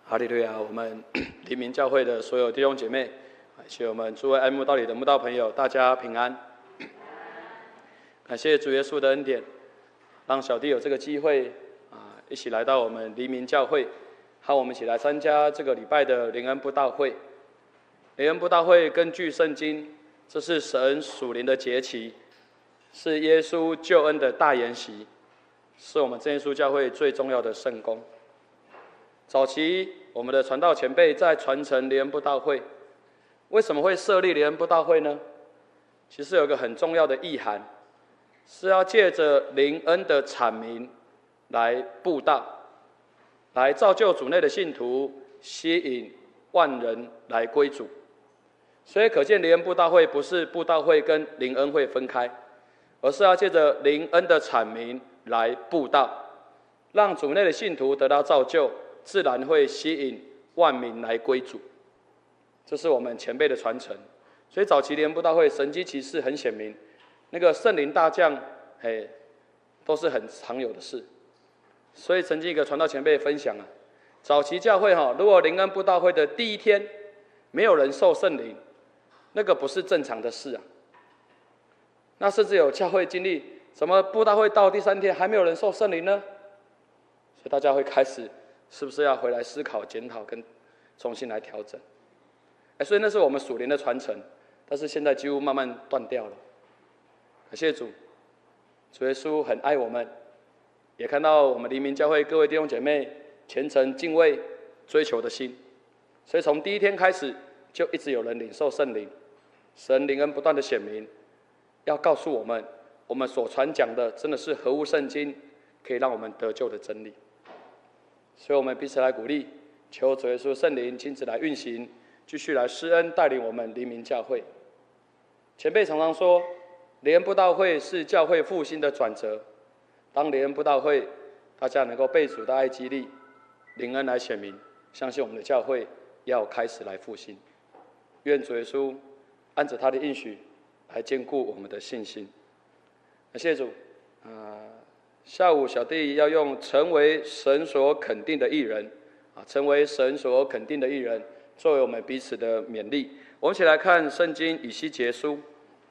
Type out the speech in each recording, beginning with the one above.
哈利路亚！我们黎明教会的所有弟兄姐妹，以及我们诸位爱慕道理的慕道朋友，大家平安。感谢主耶稣的恩典，让小弟有这个机会一起来到我们黎明教会，和我们一起来参加这个礼拜的灵恩布道会。灵恩布道会根据圣经，这是神属灵的节期，是耶稣救恩的大筵席，是我们真耶稣教会最重要的圣工。早期我们的传道前辈在传承灵恩布道会，为什么会设立灵恩布道会呢？其实有一个很重要的意涵，是要借着灵恩的阐明来布道，来造就主内的信徒，吸引万人来归主。所以可见灵恩布道会不是布道会跟灵恩会分开，而是要借着灵恩的阐明来布道，让主内的信徒得到造就，自然会吸引万民来归主。这是我们前辈的传承。所以早期灵恩布道会神迹奇事很显明，那个圣灵大降都是很常有的事。所以曾经一个传道前辈分享早期教会如果灵恩布道会的第一天没有人受圣灵，那个不是正常的事那甚至有教会经历，怎么布道会到第3天还没有人受圣灵呢？所以大家会开始是不是要回来思考、检讨跟重新来调整？所以那是我们属灵的传承，但是现在几乎慢慢断掉了。感谢主，主耶稣很爱我们，也看到我们黎明教会各位弟兄姐妹虔诚敬畏、追求的心，所以从第一天开始就一直有人领受圣灵，神灵恩不断的显明，要告诉我们，我们所传讲的真的是合乎圣经，可以让我们得救的真理。所以我们彼此来鼓励，求主耶稣圣灵亲自来运行，继续来施恩带领我们黎明教会。前辈常常说，灵恩布道会是教会复兴的转折。当灵恩布道会，大家能够被主的爱激励，灵恩来显明，相信我们的教会要开始来复兴。愿主耶稣按着他的应许来坚固我们的信心。感谢主下午小弟要用成为神所肯定的义人成为神所肯定的义人作为我们彼此的勉励。我们一起来看圣经以西结书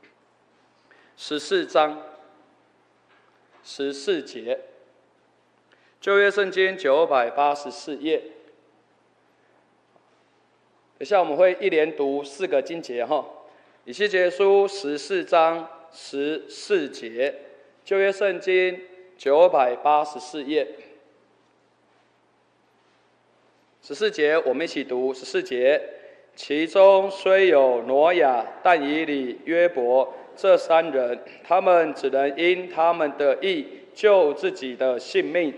14章14节，旧约圣经984页。等一下我们会一连读4个经节以西结书14章14节，旧约圣经984页14节，我们一起读14节。其中虽有挪亚、但以理、约伯这3人，他们只能因他们的义救自己的性命。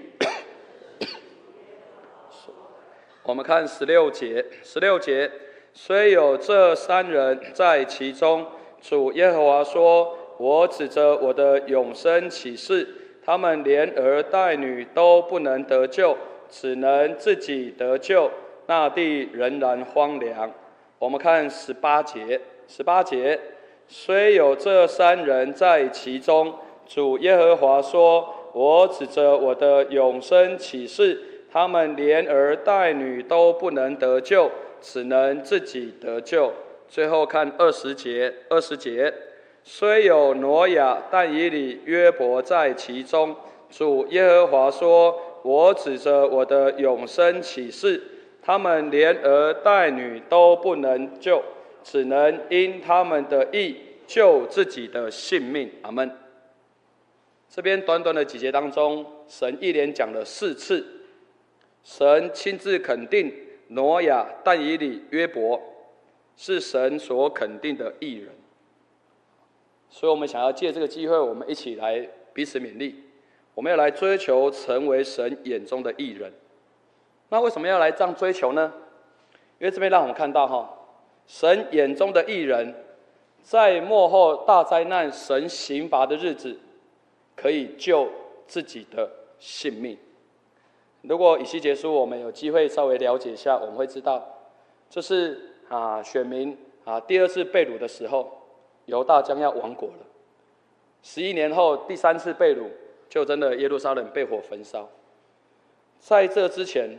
我们看16节，虽有这3人在其中，主耶和华说，我指着我的永生起誓，他们连儿带女都不能得救，只能自己得救，那地仍然荒凉。我们看18节，虽有这3人在其中，主耶和华说，我指着我的永生起誓，他们连儿带女都不能得救，只能自己得救。最后看20节，虽有挪亚、但以理、约伯在其中，主耶和华说，我指着我的永生起誓，他们连儿带女都不能救，只能因他们的义救自己的性命。阿们。这边短短的几节当中，神一连讲了4次，神亲自肯定挪亚、但以理、约伯是神所肯定的义人。所以我们想要借这个机会，我们一起来彼此勉励，我们要来追求成为神眼中的义人。那为什么要来这样追求呢？因为这边让我们看到神眼中的义人，在末后大灾难神刑罚的日子，可以救自己的性命。如果以西结书我们有机会稍微了解一下，我们会知道，这是选民第2次被掳的时候，犹大将要亡国了。11年后第3次被掳，就真的耶路撒冷被火焚烧。在这之前，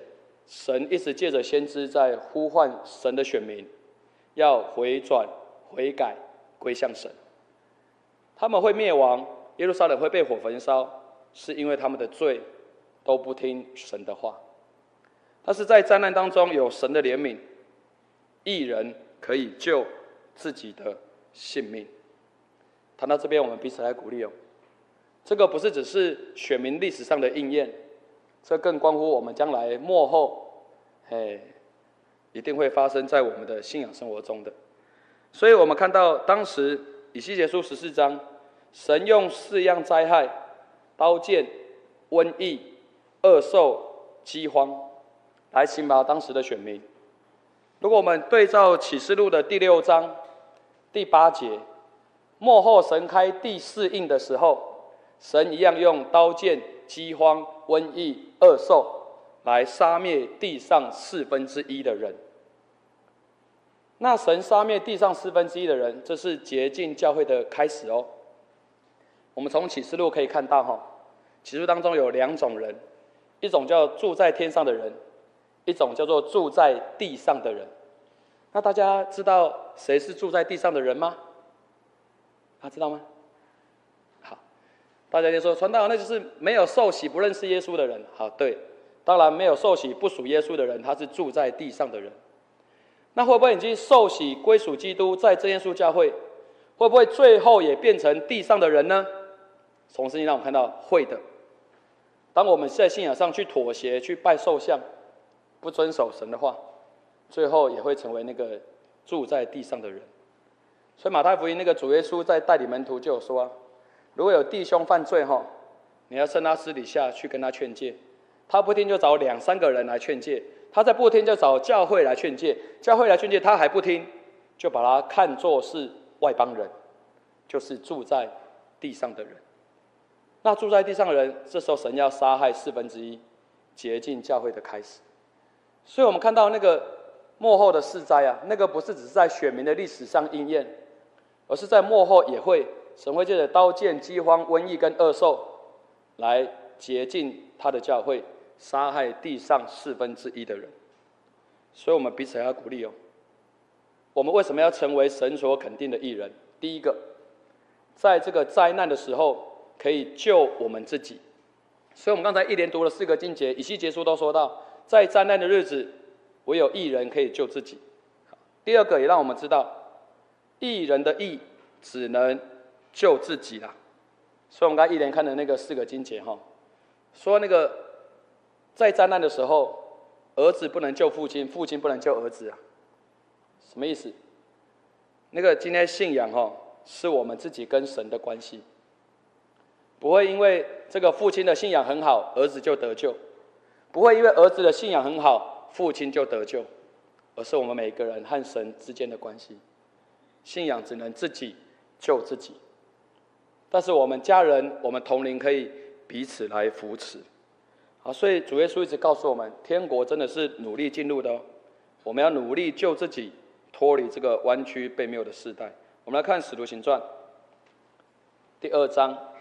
神一直借着先知在呼唤神的选民，要回转、悔改、归向神。他们会灭亡，耶路撒冷会被火焚烧，是因为他们的罪都不听神的话。但是在灾难当中有神的怜悯，义人可以救自己的性命。谈到这边，我们彼此来鼓励哦。这个不是只是选民历史上的应验，这更关乎我们将来末后，一定会发生在我们的信仰生活中的。所以我们看到当时以西结书14章，神用4样灾害：刀剑、瘟疫、恶兽、饥荒，来刑罚当时的选民。如果我们对照启示录的第6章第8节，末后神开第4印的时候，神一样用刀剑、饥荒、瘟疫、恶兽来杀灭地上1/4的人。那神杀灭地上1/4的人，这是洁净教会的开始哦。我们从启示录可以看到，启示录当中有2种人，一种叫住在天上的人，一种叫做住在地上的人。那大家知道谁是住在地上的人吗？大家知道吗？好，大家就说传道，那就是没有受洗、不认识耶稣的人。好，对，当然没有受洗、不属耶稣的人，他是住在地上的人。那会不会已经受洗归属基督，在真耶稣教会，会不会最后也变成地上的人呢？从圣经让我们看到会的。当我们在信仰上去妥协、去拜兽像，不遵守神的话，最后也会成为那个住在地上的人。所以马太福音那个主耶稣在带领门徒就有说如果有弟兄犯罪你要趁他私底下去跟他劝诫，他不听就找2、3个人来劝诫，他再不听就找教会来劝诫，教会来劝诫他还不听，就把他看作是外邦人，就是住在地上的人。那住在地上的人，这时候神要杀害1/4，洁净教会的开始。所以我们看到那个末后的4灾那个不是只是在选民的历史上应验，而是在末后也会，神会借着刀剑、饥荒、瘟疫跟恶兽来洁净他的教会，杀害地上1/4的人。所以我们彼此要鼓励我们为什么要成为神所肯定的义人？第一个，在这个灾难的时候可以救我们自己。所以我们刚才一连读了4个经节，以西结书都说到，在灾难的日子，唯有义人可以救自己。第二个也让我们知道，义人的义只能救自己啦。所以我们刚才一连看的那个4个经节说那个在灾难的时候，儿子不能救父亲，父亲不能救儿子什么意思？那个今天信仰是我们自己跟神的关系，不会因为这个父亲的信仰很好，儿子就得救；不会因为儿子的信仰很好，父亲就得救，而是我们每个人和神之间的关系。信仰只能自己救自己，但是我们家人、我们同龄可以彼此来扶持。好，所以主耶稣一直告诉我们，天国真的是努力进入的我们要努力救自己，脱离这个弯曲悖谬的世代。我们来看《使徒行传》第2章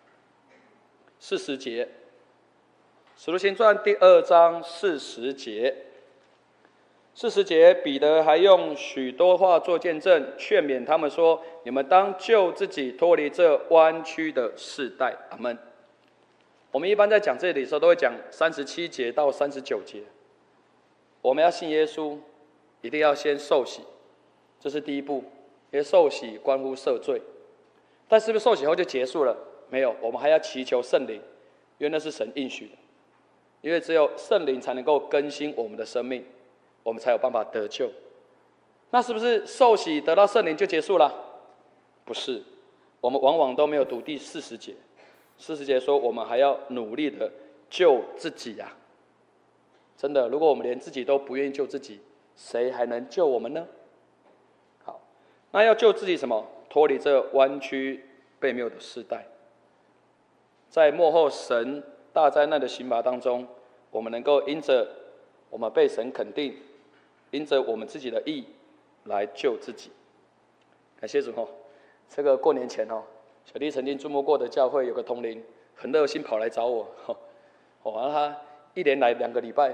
40节，《使徒行传》第2章40节。40节，彼得还用许多话做见证，劝勉他们说：“你们当救自己，脱离这弯曲的世代。”阿们。我们一般在讲这里的时候，都会讲37节到39节。我们要信耶稣，一定要先受洗，这是第一步，因为受洗关乎赦罪。但是不是受洗后就结束了？没有，我们还要祈求圣灵，因为那是神应许的。因为只有圣灵才能够更新我们的生命，我们才有办法得救。那是不是受洗得到圣灵就结束了？不是，我们往往都没有读第40节。40节说，我们还要努力的救自己真的，如果我们连自己都不愿意救自己，谁还能救我们呢？好，那要救自己什么？脱离这弯曲悖谬的世代。在末后神大灾难的刑罚当中，我们能够因着我们被神肯定，因着我们自己的义来救自己。感谢主这个过年前小弟曾经注目过的教会有个同龄很热心跑来找我，然后他一连来2个礼拜，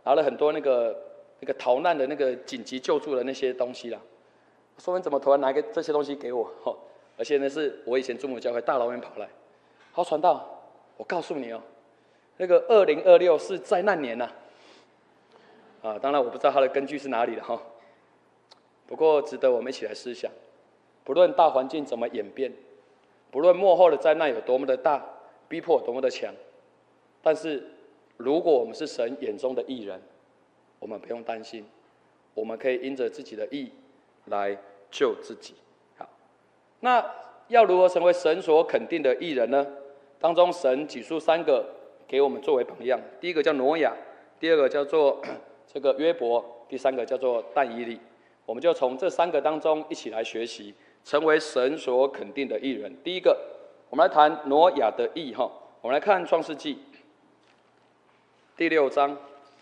拿了很多那个逃难的那个紧急救助的那些东西啦。我说你怎么突然拿这些东西给我？而且呢是我以前注目教会大老远跑来。好，传道，我告诉你哦，那个2026是灾难年呐。当然我不知道它的根据是哪里的哈。不过值得我们一起来思想，不论大环境怎么演变，不论末后的灾难有多么的大，逼迫多么的强，但是如果我们是神眼中的义人，我们不用担心，我们可以因着自己的义来救自己。好，那要如何成为神所肯定的义人呢？当中神举出3个给我们作为榜样，第一个叫挪亚，第二个叫做这个约伯，第3个叫做但以理。我们就从这3个当中一起来学习，成为神所肯定的义人。第一个，我们来谈挪亚的义哈。我们来看创世纪第6章，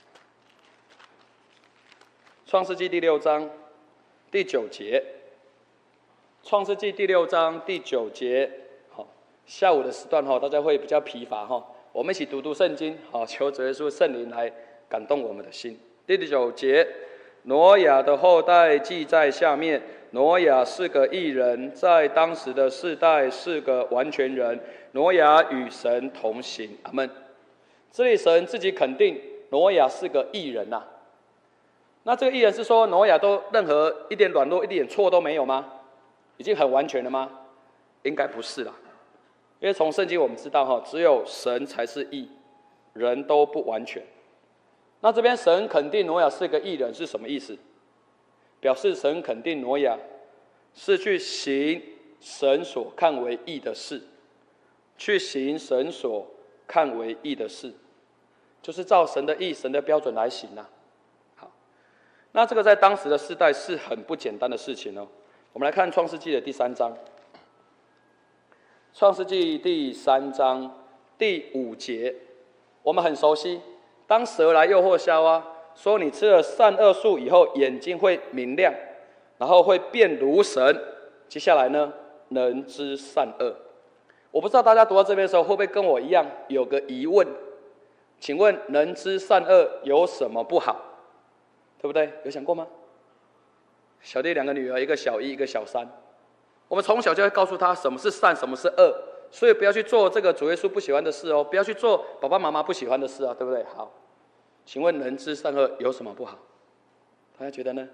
创世纪第6章第9节，创世纪第6章第9节。好，下午的时段大家会比较疲乏哈，我们一起读圣经，好，求主耶稣圣灵来感动我们的心。第9节。挪亚的后代记在下面。挪亚是个义人，在当时的世代是个完全人。挪亚与神同行。阿们。这里神自己肯定挪亚是个义人呐。那这个义人是说挪亚都任何一点软弱、一点错都没有吗？已经很完全了吗？应该不是啦。因为从圣经我们知道只有神才是义，人都不完全。那这边神肯定挪亚是个义人是什么意思？表示神肯定挪亚是去行神所看为义的事，去行神所看为义的事，就是照神的义、神的标准来行啊。好，那这个在当时的世代是很不简单的事情哦。我们来看创世纪的第3章，创世纪第3章第5节，我们很熟悉。当蛇来诱惑夏娃，说你吃了善恶树以后，眼睛会明亮，然后会变如神。接下来呢，能知善恶。我不知道大家读到这边的时候，会不会跟我一样有个疑问？请问能知善恶有什么不好？对不对？有想过吗？小弟2个女儿，一个小1，一个小3。我们从小就会告诉她什么是善，什么是恶。所以不要去做这个主耶稣不喜欢的事哦，不要去做爸爸妈妈不喜欢的事啊，对不对？好，请问能知善恶有什么不好？大家觉得呢？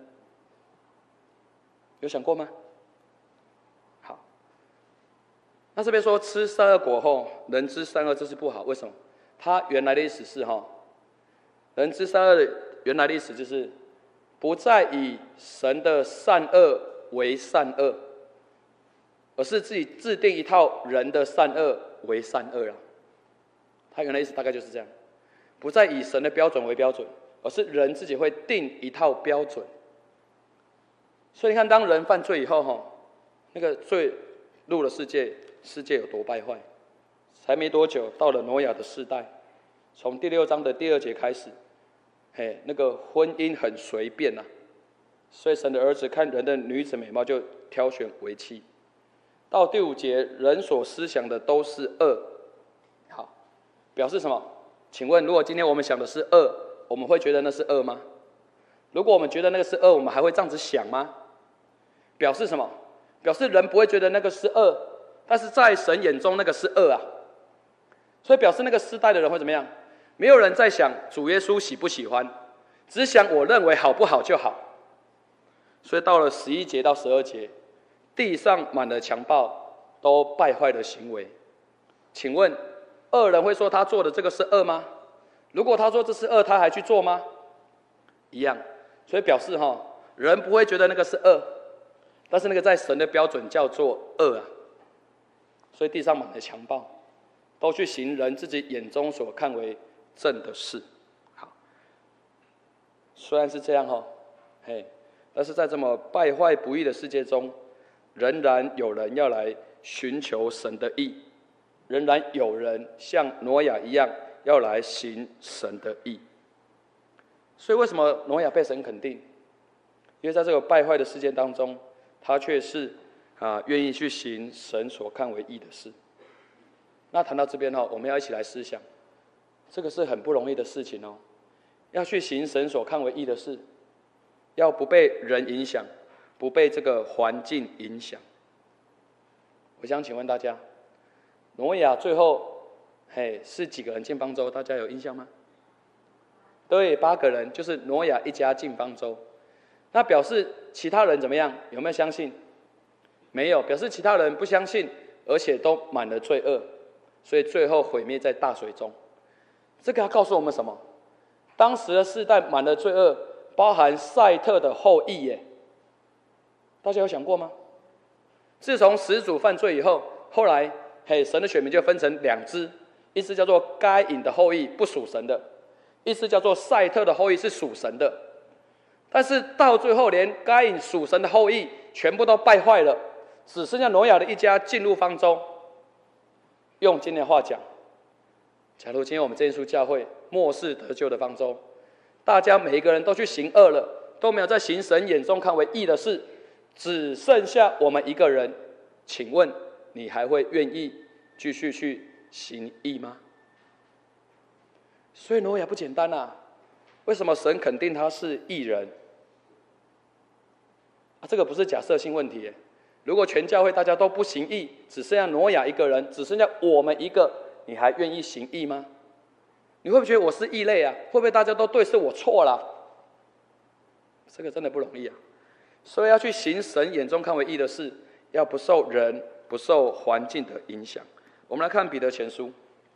有想过吗？好，那这边说吃善恶果后能知善恶，这是不好，为什么？它原来的意思是能知善恶的原来的意思就是不再以神的善恶为善恶。而是自己制定一套人的善恶为善恶了。他原来意思大概就是这样，不再以神的标准为标准，而是人自己会定一套标准。所以你看，当人犯罪以后，那个罪入了世界，世界有多败坏？才没多久，到了挪亚的世代，从第6章的第2节开始，那个婚姻很随便呐。所以神的儿子看人的女子美貌，就挑选为妻。到第5节，人所思想的都是恶。好，表示什么？请问，如果今天我们想的是恶，我们会觉得那是恶吗？如果我们觉得那个是恶，我们还会这样子想吗？表示什么？表示人不会觉得那个是恶，但是在神眼中那个是恶啊。所以表示那个世代的人会怎么样？没有人在想主耶稣喜不喜欢，只想我认为好不好就好。所以到了11节到12节。地上满了强暴，都败坏的行为。请问，恶人会说他做的这个是恶吗？如果他说这是恶，他还去做吗？一样。所以表示人不会觉得那个是恶，但是那个在神的标准叫做恶啊。所以地上满了强暴，都去行人自己眼中所看为正的事。好，虽然是这样但是在这么败坏不义的世界中，仍然有人要来寻求神的义，仍然有人像挪亚一样要来行神的义。所以为什么挪亚被神肯定？因为在这个败坏的世界当中，他却是愿意去行神所看为义的事。那谈到这边我们要一起来思想，这个是很不容易的事情要去行神所看为义的事，要不被人影响，不被这个环境影响。我想请问大家，挪亚最后是几个人进方舟？大家有印象吗？对，8个人，就是挪亚一家进方舟。那表示其他人怎么样？有没有相信？没有，表示其他人不相信，而且都满了罪恶，所以最后毁灭在大水中。这个要告诉我们什么？当时的世代满了罪恶，包含赛特的后裔耶。大家有想过吗？自从始祖犯罪以后，后来神的选民就分成2支，一支叫做该隐的后裔，不属神的；一支叫做赛特的后裔，是属神的。但是到最后，连该隐属神的后裔全部都败坏了，只剩下挪亚的一家进入方舟。用今天的话讲，假如今天我们这耶稣教会末世得救的方舟，大家每一个人都去行恶了，都没有在行神眼中看为义的事，只剩下我们一个人，请问你还会愿意继续去行义吗？所以挪亚不简单啊！为什么神肯定他是义人？这个不是假设性问题耶。如果全教会大家都不行义，只剩下挪亚一个人，只剩下我们一个，你还愿意行义吗？你会不会觉得我是异类啊？会不会大家都对，是我错了？这个真的不容易啊！所以要去行神眼中看为义的事，要不受人、不受环境的影响。我们来看彼得前书，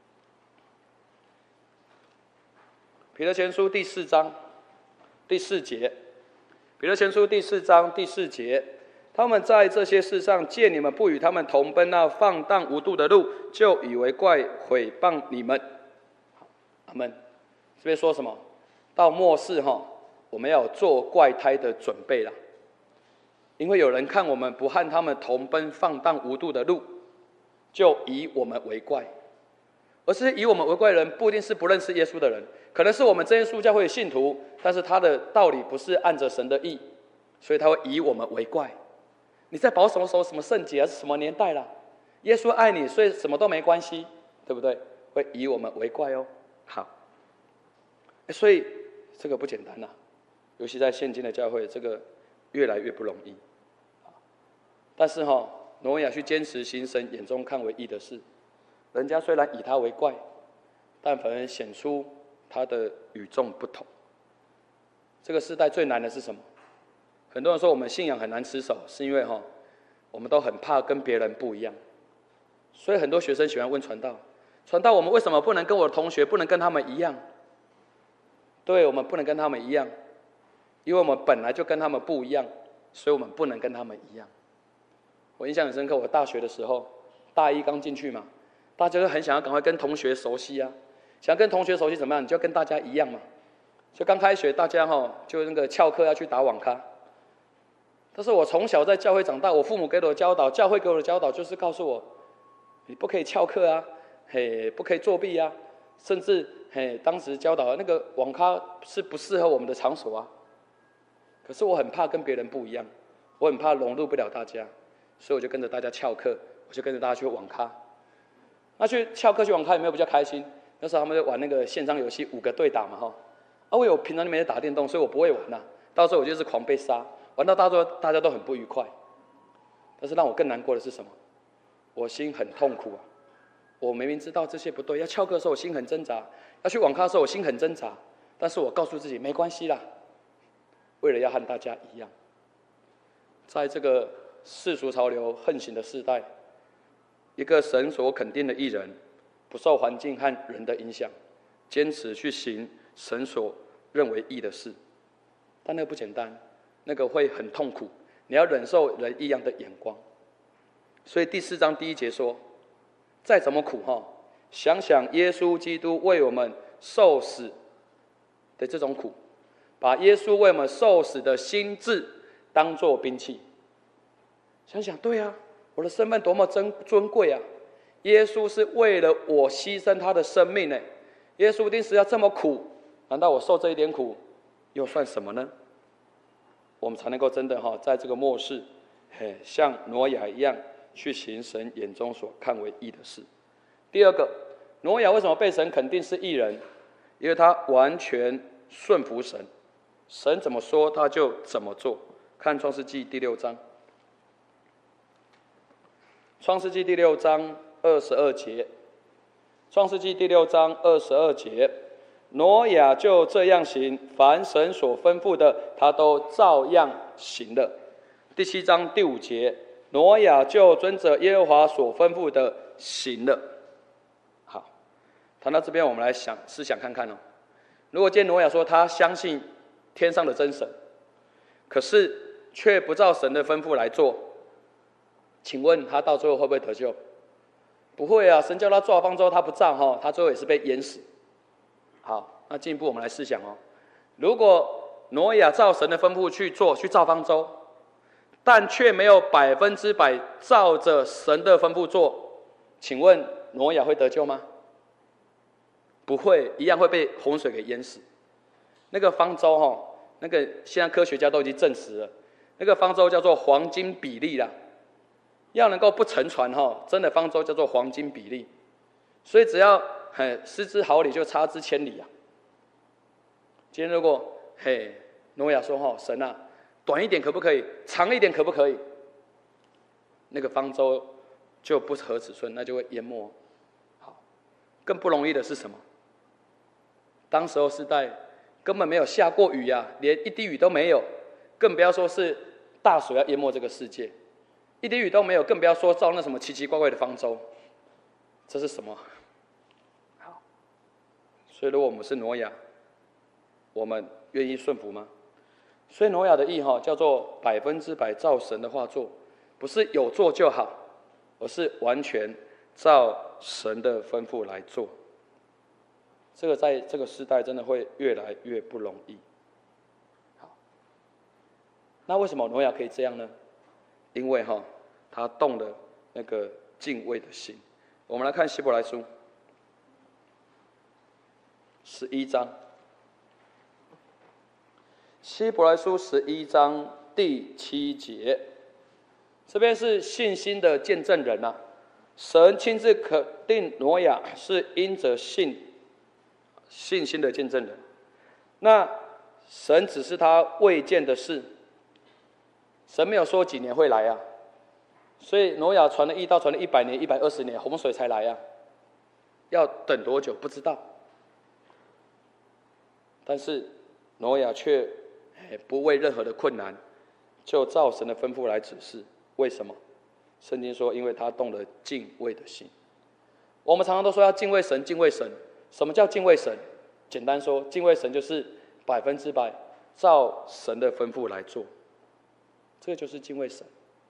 彼得前书第4章第4节，彼得前书第4章第4节，他们在这些事上见你们不与他们同奔那放荡无度的路，就以为怪，毁谤你们。阿们。这边说什么？到末世我们要有做怪胎的准备了。因为有人看我们不和他们同奔放荡无度的路，就以我们为怪。而是以我们为怪的人，不一定是不认识耶稣的人，可能是我们这些教会的信徒，但是他的道理不是按着神的意，所以他会以我们为怪。你在保什么时候、什么圣洁，是什么年代啦？耶稣爱你，所以什么都没关系，对不对？会以我们为怪哦。好，所以这个不简单啦，尤其在现今的教会，这个越来越不容易。但是挪亚去坚持行神眼中看为义的事，人家虽然以他为怪，但反而显出他的与众不同。这个时代最难的是什么？很多人说我们信仰很难持守，是因为我们都很怕跟别人不一样。所以很多学生喜欢问传道，传道我们为什么不能跟我的同学，不能跟他们一样？对，我们不能跟他们一样，因为我们本来就跟他们不一样，所以我们不能跟他们一样。我印象很深刻，我大学的时候，大一刚进去嘛，大家都很想要赶快跟同学熟悉啊，想跟同学熟悉怎么样？你就跟大家一样嘛。所以刚开学，大家就那个翘课要去打网咖。但是我从小在教会长大，我父母给我的教导，教会给我的教导就是告诉我，你不可以翘课啊，不可以作弊啊，甚至当时教导那个网咖是不适合我们的场所啊。可是我很怕跟别人不一样，我很怕融入不了大家，所以我就跟着大家翘课，我就跟着大家去网咖。那去翘课去网咖有没有比较开心？那时候他们就玩那个线上游戏，5个对打嘛我有平常没在打电动，所以我不会玩啊。到时候我就是狂被杀，玩到大家都很不愉快。但是让我更难过的是什么？我心很痛苦啊！我明明知道这些不对，要翘课的时候我心很挣扎，要去网咖的时候我心很挣扎，但是我告诉自己没关系啦，为了要和大家一样。在这个世俗潮流横行的世代，一个神所肯定的义人，不受环境和人的影响，坚持去行神所认为义的事。但那个不简单，那个会很痛苦，你要忍受人异样的眼光。所以第4章第1节说，再怎么苦想想耶稣基督为我们受死的这种苦，把耶稣为我们受死的心志当作兵器。想想，对啊，我的身份多么尊贵啊！耶稣是为了我牺牲他的生命呢。耶稣一定是要这么苦，难道我受这一点苦又算什么呢？我们才能够真的在这个末世，像挪亚一样去行神眼中所看为义的事。第二个，挪亚为什么被神肯定是义人？因为他完全顺服神，神怎么说他就怎么做。看创世纪第6章，创世纪第6章22节，创世纪第6章22节，挪亚就这样行，凡神所吩咐的，他都照样行了。第7章第5节，挪亚就遵着耶和华所吩咐的行了。好，谈到这边，我们来思想看看哦。如果今天挪亚说他相信天上的真神，可是却不照神的吩咐来做，请问他到最后会不会得救？不会啊，神叫他做好方舟，他不照他最后也是被淹死。好，那进一步我们来思想哦，如果挪亚照神的吩咐去做，去造方舟，但却没有100%照着神的吩咐做，请问挪亚会得救吗？不会，一样会被洪水给淹死。那个方舟那个现在科学家都已经证实了，那个方舟叫做黄金比例啦。要能够不沉船真的方舟叫做黄金比例。所以只要失之毫厘就差之千里啊。今天如果挪亚说神啊，短一点可不可以？长一点可不可以？那个方舟就不合尺寸，那就会淹没。好，更不容易的是什么？当时候世代根本没有下过雨啊，连一滴雨都没有，更不要说是大水要淹没这个世界，一滴雨都没有，更不要说造那什么奇奇怪怪的方舟。这是什么？好，所以如果我们是挪亚，我们愿意顺服吗？所以挪亚的意叫做100%照神的话做，不是有做就好，而是完全照神的吩咐来做。这个在这个时代真的会越来越不容易。好，那为什么挪亚可以这样呢？因为他动了那个敬畏的心。我们来看希伯来书11章，希伯来书11章第7节，这边是信心的见证人啊，神亲自肯定挪亚是因着信心的见证人。那神只是他未见的事，神没有说几年会来啊，所以挪亚传了1道，传了100年、120年，洪水才来啊，要等多久不知道。但是挪亚却不为任何的困难，就照神的吩咐来指示。为什么？圣经说，因为他动了敬畏的心。我们常常都说要敬畏神，敬畏神。什么叫敬畏神？简单说，敬畏神就是100%照神的吩咐来做，这个就是敬畏神，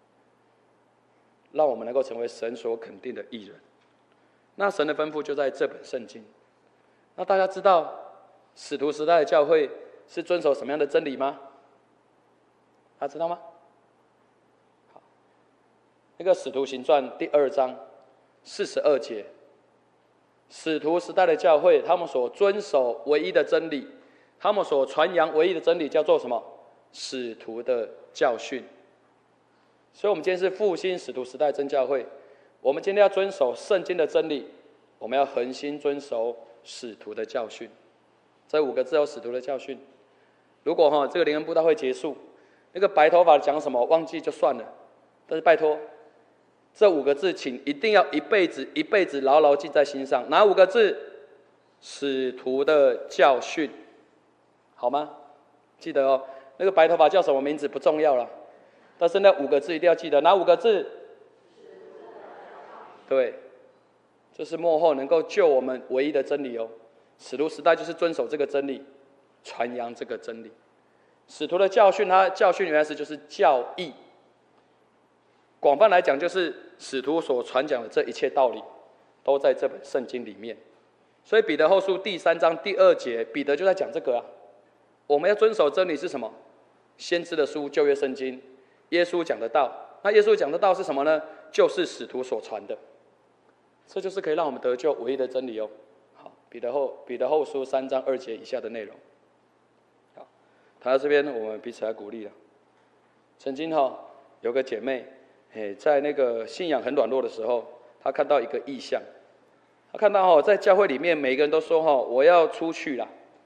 让我们能够成为神所肯定的义人。那神的吩咐就在这本圣经。那大家知道使徒时代的教会是遵守什么样的真理吗？大家知道吗？好，那个使徒行传第2章42节，使徒时代的教会，他们所遵守唯一的真理，他们所传扬唯一的真理叫做什么？使徒的教训。所以我们今天是复兴使徒时代真教会，我们今天要遵守圣经的真理，我们要恒心遵守使徒的教训。这5个字有使徒的教训。如果这个灵恩布道会结束，那个白头发讲什么忘记就算了，但是拜托，这5个字请一定要一辈子牢牢记在心上。哪5个字？使徒的教训，好吗？记得哦。那个白头发叫什么名字不重要了，但是那5个字一定要记得。哪5个字？对，这是末后能够救我们唯一的真理哦。使徒时代就是遵守这个真理，传扬这个真理。使徒的教训，它教训原来是就是教义，广泛来讲就是使徒所传讲的这一切道理，都在这本圣经里面。所以彼得后书第3章第2节，彼得就在讲这个啊。我们要遵守真理是什么？先知的书，旧约圣经，耶稣讲的道。那耶稣讲的道是什么呢？就是使徒所传的。这就是可以让我们得救唯一的真理哦。好，彼得后书3章2节以下的内容。好，谈到这边，我们彼此来鼓励了。曾经有个姐妹，在那个信仰很软弱的时候，她看到一个异象。她看到在教会里面，每个人都说我要出去啦，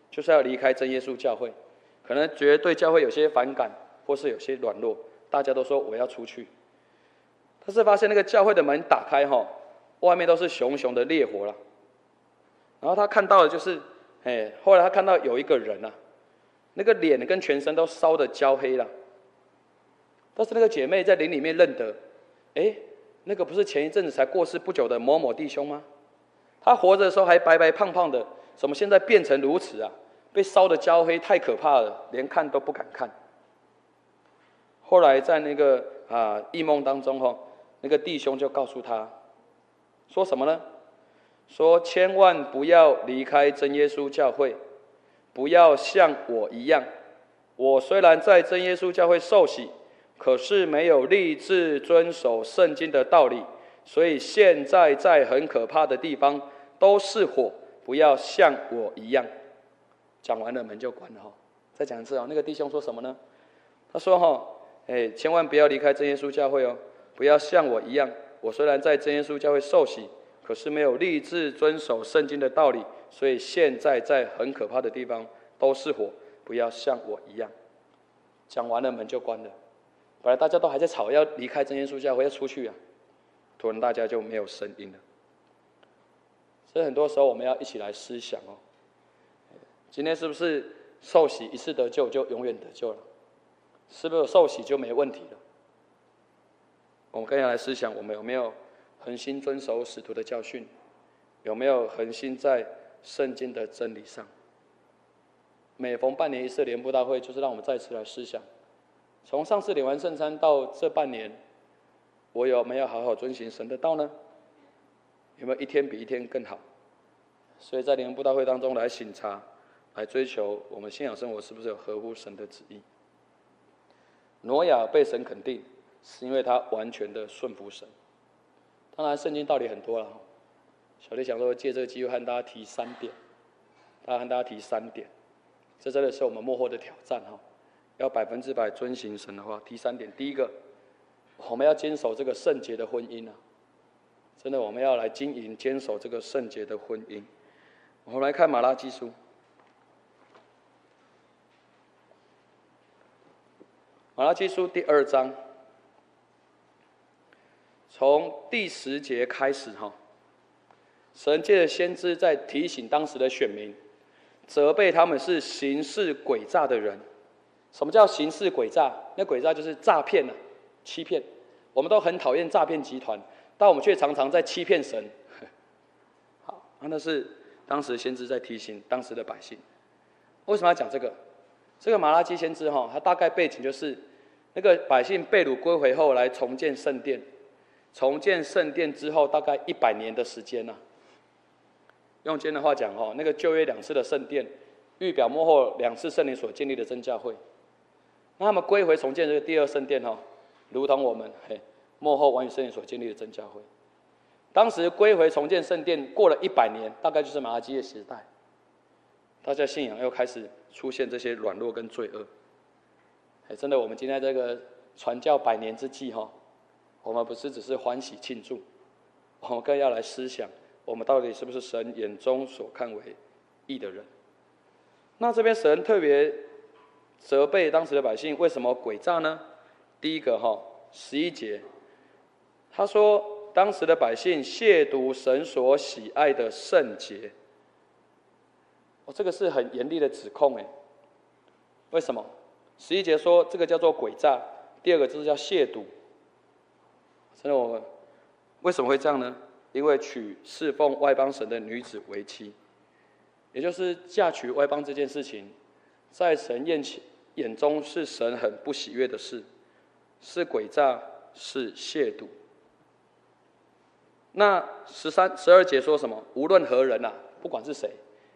就是要离开真耶稣教会，可能觉得对教会有些反感，或是有些软弱，大家都说我要出去。但是发现那个教会的门打开外面都是熊熊的烈火了。然后他看到的就是，后来他看到有一个人那个脸跟全身都烧得焦黑了。但是那个姐妹在灵里面认得，那个不是前一阵子才过世不久的某某弟兄吗？他活着的时候还白白胖胖的，怎么现在变成如此啊？被烧得焦黑，太可怕了，连看都不敢看。后来在那个异梦当中那个弟兄就告诉他，说什么呢？说千万不要离开真耶稣教会，不要像我一样。我虽然在真耶稣教会受洗，可是没有立志遵守圣经的道理，所以现在在很可怕的地方都是火，不要像我一样。讲完了门就关了再讲一次那个弟兄说什么呢？他说千万不要离开真耶稣教会不要像我一样。我虽然在真耶稣教会受洗，可是没有立志遵守圣经的道理，所以现在在很可怕的地方都是火，不要像我一样。讲完了门就关了。本来大家都还在吵要离开真耶稣教会要出去突然大家就没有声音了。所以很多时候我们要一起来思想今天是不是受洗一次得救就永远得救了？是不是受洗就没问题了？我们更要来思想，我们有没有恒心遵守使徒的教训？有没有恒心在圣经的真理上？每逢半年一次联布大会，就是让我们再次来思想，从上次领完圣餐到这半年，我有没有好好遵行神的道呢？有没有一天比一天更好？所以在联布大会当中来省察，来追求我们信仰生活是不是有合乎神的旨意。挪亚被神肯定，是因为他完全的顺服神。当然圣经道理很多了小弟想说借这个机会和大家提3点，这真的是我们幕后的挑战要100%遵行神的话，提3点。第一个，我们要坚守这个圣洁的婚姻真的我们要来经营坚守这个圣洁的婚姻。我们来看马拉基书，马拉基书第2章，从第10节开始神借着先知在提醒当时的选民，责备他们是行事诡诈的人。什么叫行事诡诈？那诡诈就是诈骗欺骗。我们都很讨厌诈骗集团，但我们却常常在欺骗神。好，那是当时先知在提醒当时的百姓。为什么要讲这个？这个马拉基先知他大概背景就是那个百姓被掳归回后来重建圣殿，重建圣殿之后大概100年的时间用今天的话讲那个旧约2次的圣殿，预表末后2次圣灵所建立的真教会。那他们归回重建这个第2圣殿如同我们末后完与圣灵所建立的真教会。当时归回重建圣殿过了100年，大概就是马拉基的时代，大家信仰又开始出现这些软弱跟罪恶。真的，我们今天这个传教100年之际我们不是只是欢喜庆祝，我们更要来思想，我们到底是不是神眼中所看为义的人。那这边神特别责备当时的百姓为什么诡诈呢？第一个11节，他说当时的百姓亵渎神所喜爱的圣洁。这个是很严厉的指控为什么？11节说这个叫做诡诈，第2个就是叫亵渎。真的，我们为什么会这样呢？因为娶侍奉外邦神的女子为妻，也就是嫁娶外邦这件事情，在神眼中是神很不喜悦的事，是诡诈，是亵渎。那12节说什么？无论何人不管是谁。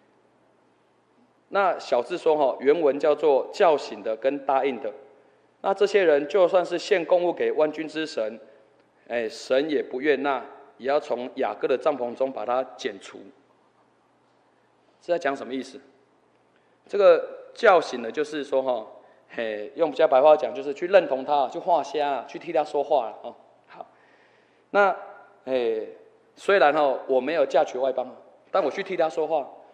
那小字说原文叫做叫醒的跟答应的。那这些人就算是献供物给万军之神，神也不悦纳，也要从雅各的帐篷中把它剪除。是在讲什么意思？这个叫醒的就是说用比较白话讲，就是去认同他，去画虾，去替他说话好，那虽然我没有嫁娶外邦，但我去替他说话，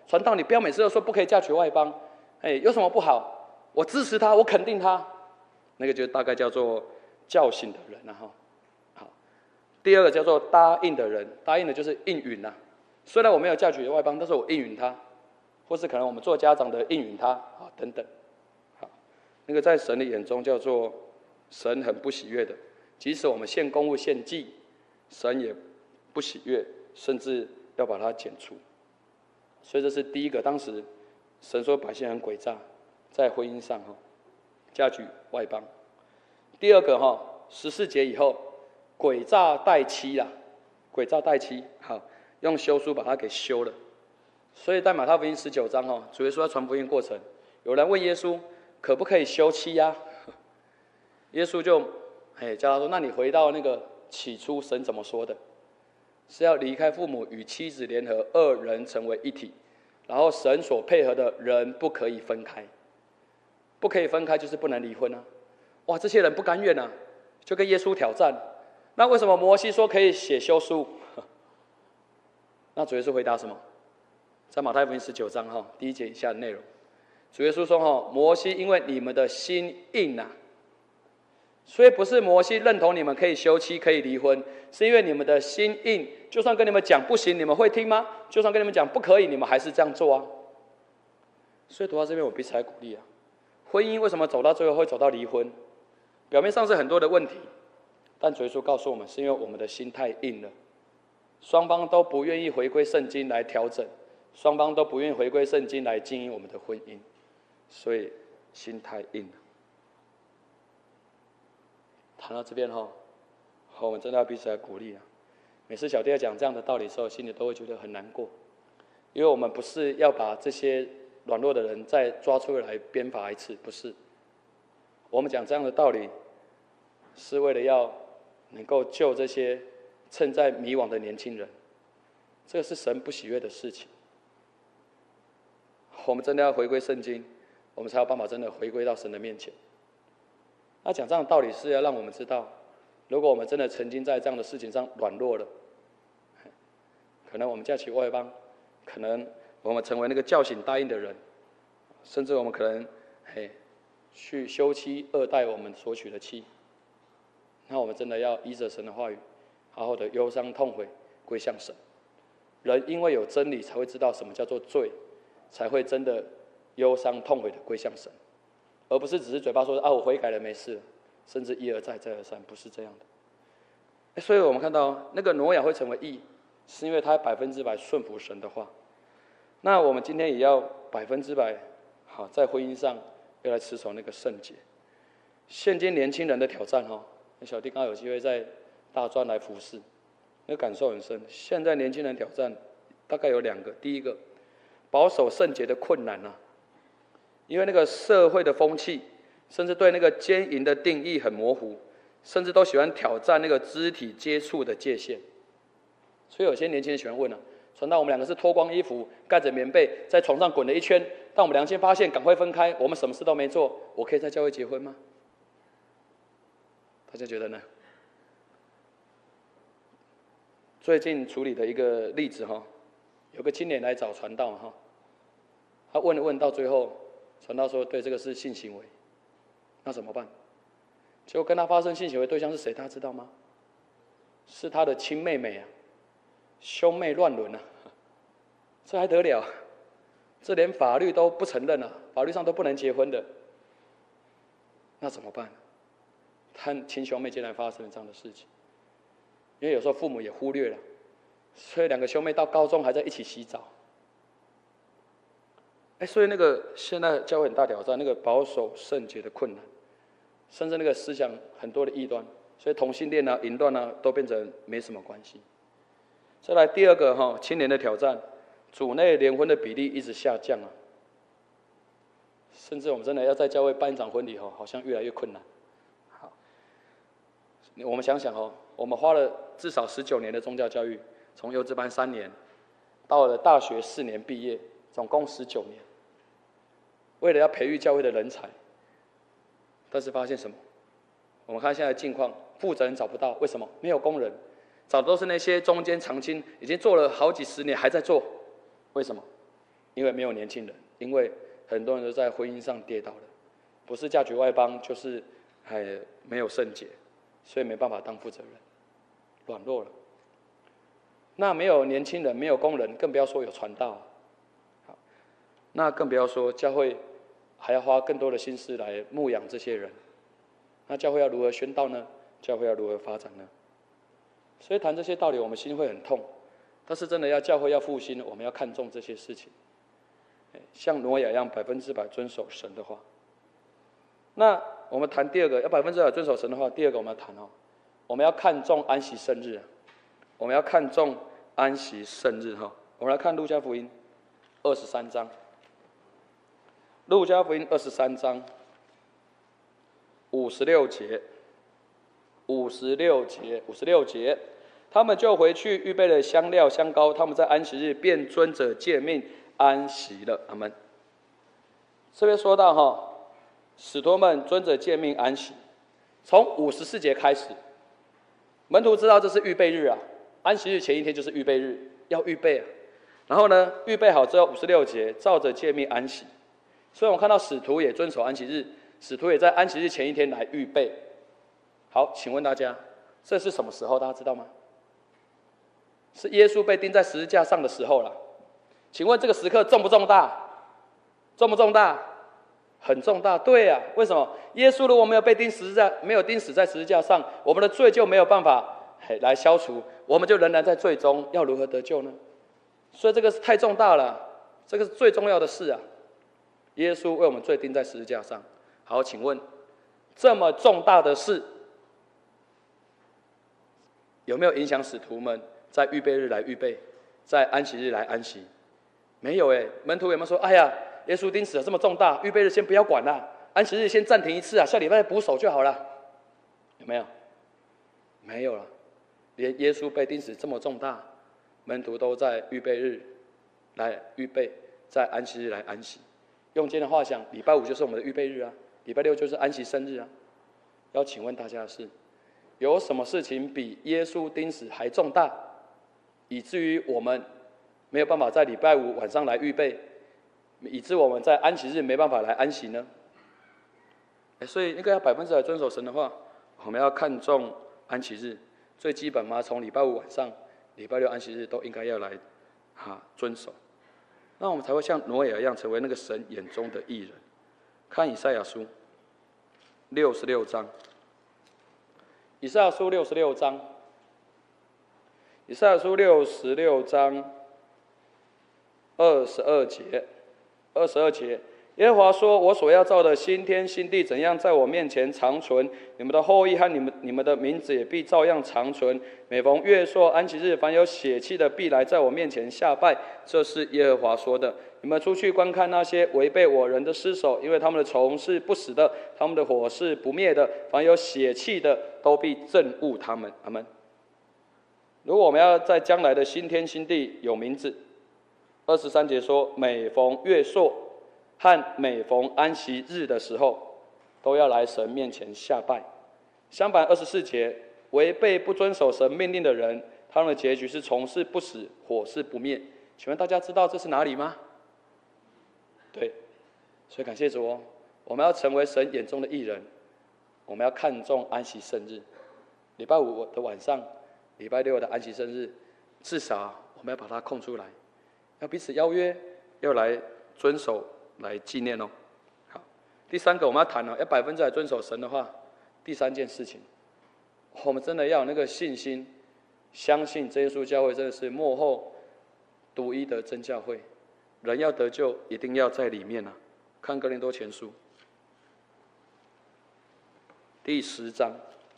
传道你不要每次都说不可以嫁娶外邦，有什么不好？我支持他，我肯定他，那个就大概叫做叫醒的人哈。好，第二个叫做答应的人，答应的就是应允呐。虽然我没有嫁娶外邦，但是我应允他，或是可能我们做家长的应允他啊等等。好，那个在神的眼中叫做神很不喜悦的，即使我们献公物献祭，神也不喜悦，甚至要把它剪除。所以这是第一个，当时神说百姓很诡诈，在婚姻上嫁娶外邦。第二个14节以后，诡诈待妻啦，诡诈待妻，好，用休书把它给休了。所以在马太福音19章主耶稣在传福音过程，有人问耶稣可不可以休妻呀？耶稣就叫他说，那你回到那个起初神怎么说的？是要离开父母，与妻子联合，二人成为一体。然后神所配合的人不可以分开，不可以分开就是不能离婚啊！哇，这些人不甘愿啊，就跟耶稣挑战。那为什么摩西说可以写休书？那主耶稣回答什么？在马太福音19章第1节以下的内容，主耶稣说摩西因为你们的心硬啊。所以不是摩西认同你们可以休妻可以离婚，是因为你们的心硬，就算跟你们讲不行，你们会听吗？就算跟你们讲不可以，你们还是这样做啊。所以读到这边，我彼此来鼓励啊。婚姻为什么走到最后会走到离婚？表面上是很多的问题，但主耶稣告诉我们，是因为我们的心太硬了，双方都不愿意回归圣经来调整，双方都不愿意回归圣经来经营我们的婚姻，所以心太硬了。谈到这边我们真的要彼此来鼓励啊！每次小弟在讲这样的道理的时候，心里都会觉得很难过，因为我们不是要把这些软弱的人再抓出来鞭罚一次，不是。我们讲这样的道理，是为了要能够救这些正在迷惘的年轻人，这个是神不喜悦的事情。我们真的要回归圣经，我们才有办法真的回归到神的面前。那讲这样的道理是要让我们知道，如果我们真的曾经在这样的事情上软弱了，可能我们嫁娶外邦，可能我们成为那个叫醒答应的人，甚至我们可能去休妻二代我们所娶的妻，那我们真的要依着神的话语，好好的忧伤痛悔，归向神。人因为有真理，才会知道什么叫做罪，才会真的忧伤痛悔的归向神。而不是只是嘴巴说我悔改了没事了，甚至一而再再而三，不是这样的。所以我们看到那个挪亚会成为义，是因为他100%顺服神的话。那我们今天也要100%在婚姻上要来持守那个圣洁。现今年轻人的挑战小弟刚好有机会在大专来服侍，那感受很深。现在年轻人挑战大概有2个，第一个保守圣洁的困难啊。因为那个社会的风气，甚至对那个奸淫的定义很模糊，甚至都喜欢挑战那个肢体接触的界限。所以有些年轻人喜欢问传道我们2个是脱光衣服，盖着棉被，在床上滚了一圈，但我们良心发现，赶快分开，我们什么事都没做，我可以在教会结婚吗？大家觉得呢？最近处理的一个例子有个青年来找传道他问到最后。传道说：“对，这个是性行为，那怎么办？”结果跟他发生性行为对象是谁？大家知道吗？是他的亲妹妹啊，兄妹乱伦啊，这还得了？这连法律都不承认啊，法律上都不能结婚的，那怎么办？他亲兄妹竟然发生了这样的事情，因为有时候父母也忽略了，所以2个兄妹到高中还在一起洗澡。所以那个现在教会很大挑战，那个保守圣洁的困难，甚至那个思想很多的异端，所以同性恋淫乱都变成没什么关系。再来第2个青年的挑战，主内联婚的比例一直下降甚至我们真的要在教会办一场婚礼好像越来越困难。好，我们想想我们花了至少19年的宗教教育，从幼稚班3年，到了大学4年毕业，总共19年。为了要培育教会的人才，但是发现什么？我们看现在的境况，负责人找不到，为什么？没有工人，找的都是那些中间长青，已经做了好几10年还在做，为什么？ 因为没有年轻人，因为很多人都在婚姻上跌倒了，不是嫁娶外邦，就是没有圣洁，所以没办法当负责人，软弱了。那没有年轻人，没有工人，更不要说有传道。好，那更不要说教会还要花更多的心思来牧养这些人。那教会要如何宣道呢？教会要如何发展呢？所以谈这些道理，我们心会很痛。但是真的要教会要复兴，我们要看重这些事情，像挪亚一样100%遵守神的话。那我们谈第二个，要100%遵守神的话。第二个我们要谈我们要看重安息圣日，我们要看重安息圣日我们来看路加福音23章，路加福音23章56节，他们就回去预备了香料香膏，他们在安息日便遵着诫命安息了。阿们。这边说到使徒们遵着诫命安息，从54节开始，门徒知道这是预备日啊，安息日前一天就是预备日，要预备啊。然后呢，预备好之后56节，照着诫命安息。所以我们看到使徒也遵守安息日，使徒也在安息日前一天来预备。好，请问大家，这是什么时候？大家知道吗？是耶稣被钉在十字架上的时候了。请问这个时刻重不重大？重不重大？很重大。对啊，为什么？耶稣如果没有被钉死在十字架上，我们的罪就没有办法来消除，我们就仍然在罪中，要如何得救呢？所以这个是太重大了，这个是最重要的事啊！耶稣为我们罪钉在十字架上。好，请问这么重大的事，有没有影响使徒们在预备日来预备，在安息日来安息？没有门徒有没有说：“哎呀，耶稣钉死了这么重大，预备日先不要管啦，安息日先暂停一次啊，下礼拜补守就好了。”有没有？没有了。连耶稣被钉死这么重大，门徒都在预备日来预备，在安息日来安息。用今天的话讲，礼拜5就是我们的预备日啊，礼拜6就是安息生日啊。要请问大家的是，有什么事情比耶稣钉死还重大，以至于我们没有办法在礼拜5晚上来预备，以致我们在安息日没办法来安息呢？所以应该要100%遵守神的话，我们要看重安息日，最基本嘛，从礼拜5晚上、礼拜6安息日都应该要来遵守，那我们才会像挪亚一样成为那个神眼中的义人。看以赛亚书66章，以赛亚书66章，以赛亚书66章22节，耶和华说：“我所要造的新天新地怎样在我面前长存，你们的后裔和你们的名字也必照样长存。每逢月朔、安息日，凡有血气的必来在我面前下拜。”这是耶和华说的。你们出去观看那些违背我人的尸首，因为他们的虫是不死的，他们的火是不灭的。凡有血气的，都必憎恶他们。阿们。如果我们要在将来的新天新地有名字，23节说，每逢月朔和每逢安息日的时候，都要来神面前下拜。相反，24节，违背不遵守神命令的人，他们的结局是虫是不死，火是不灭。请问大家知道这是哪里吗？对，所以感谢主我们要成为神眼中的义人，我们要看重安息圣日。礼拜5的晚上，礼拜6的安息圣日，至少我们要把它空出来，要彼此邀约，要来遵守，来纪念好，第三个我们要谈要100%来遵守神的话。第3件事情，我们真的要有那个信心，相信真耶稣教会真的是末后独一的真教会，人要得救一定要在里面看哥林多前书第10章，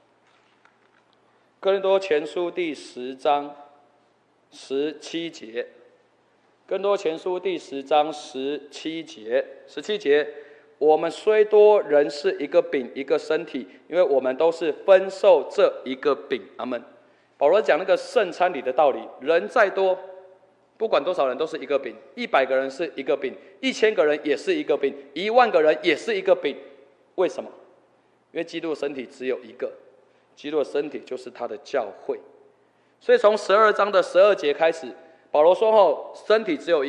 哥林多前书第10章17节，哥林多前书第10章17节，我们虽多，人是一个饼，一个身体，因为我们都是分受这一个饼。阿们。保罗讲那个圣餐里的道理，人再多，不管多少人都是一个饼，100个人是一个饼，1000个人也是一个饼，10000个人也是一个饼。为什么？因为基督的身体只有一个，基督的身体就是他的教会。所以从12章的12节开始，保罗说身体只有一个，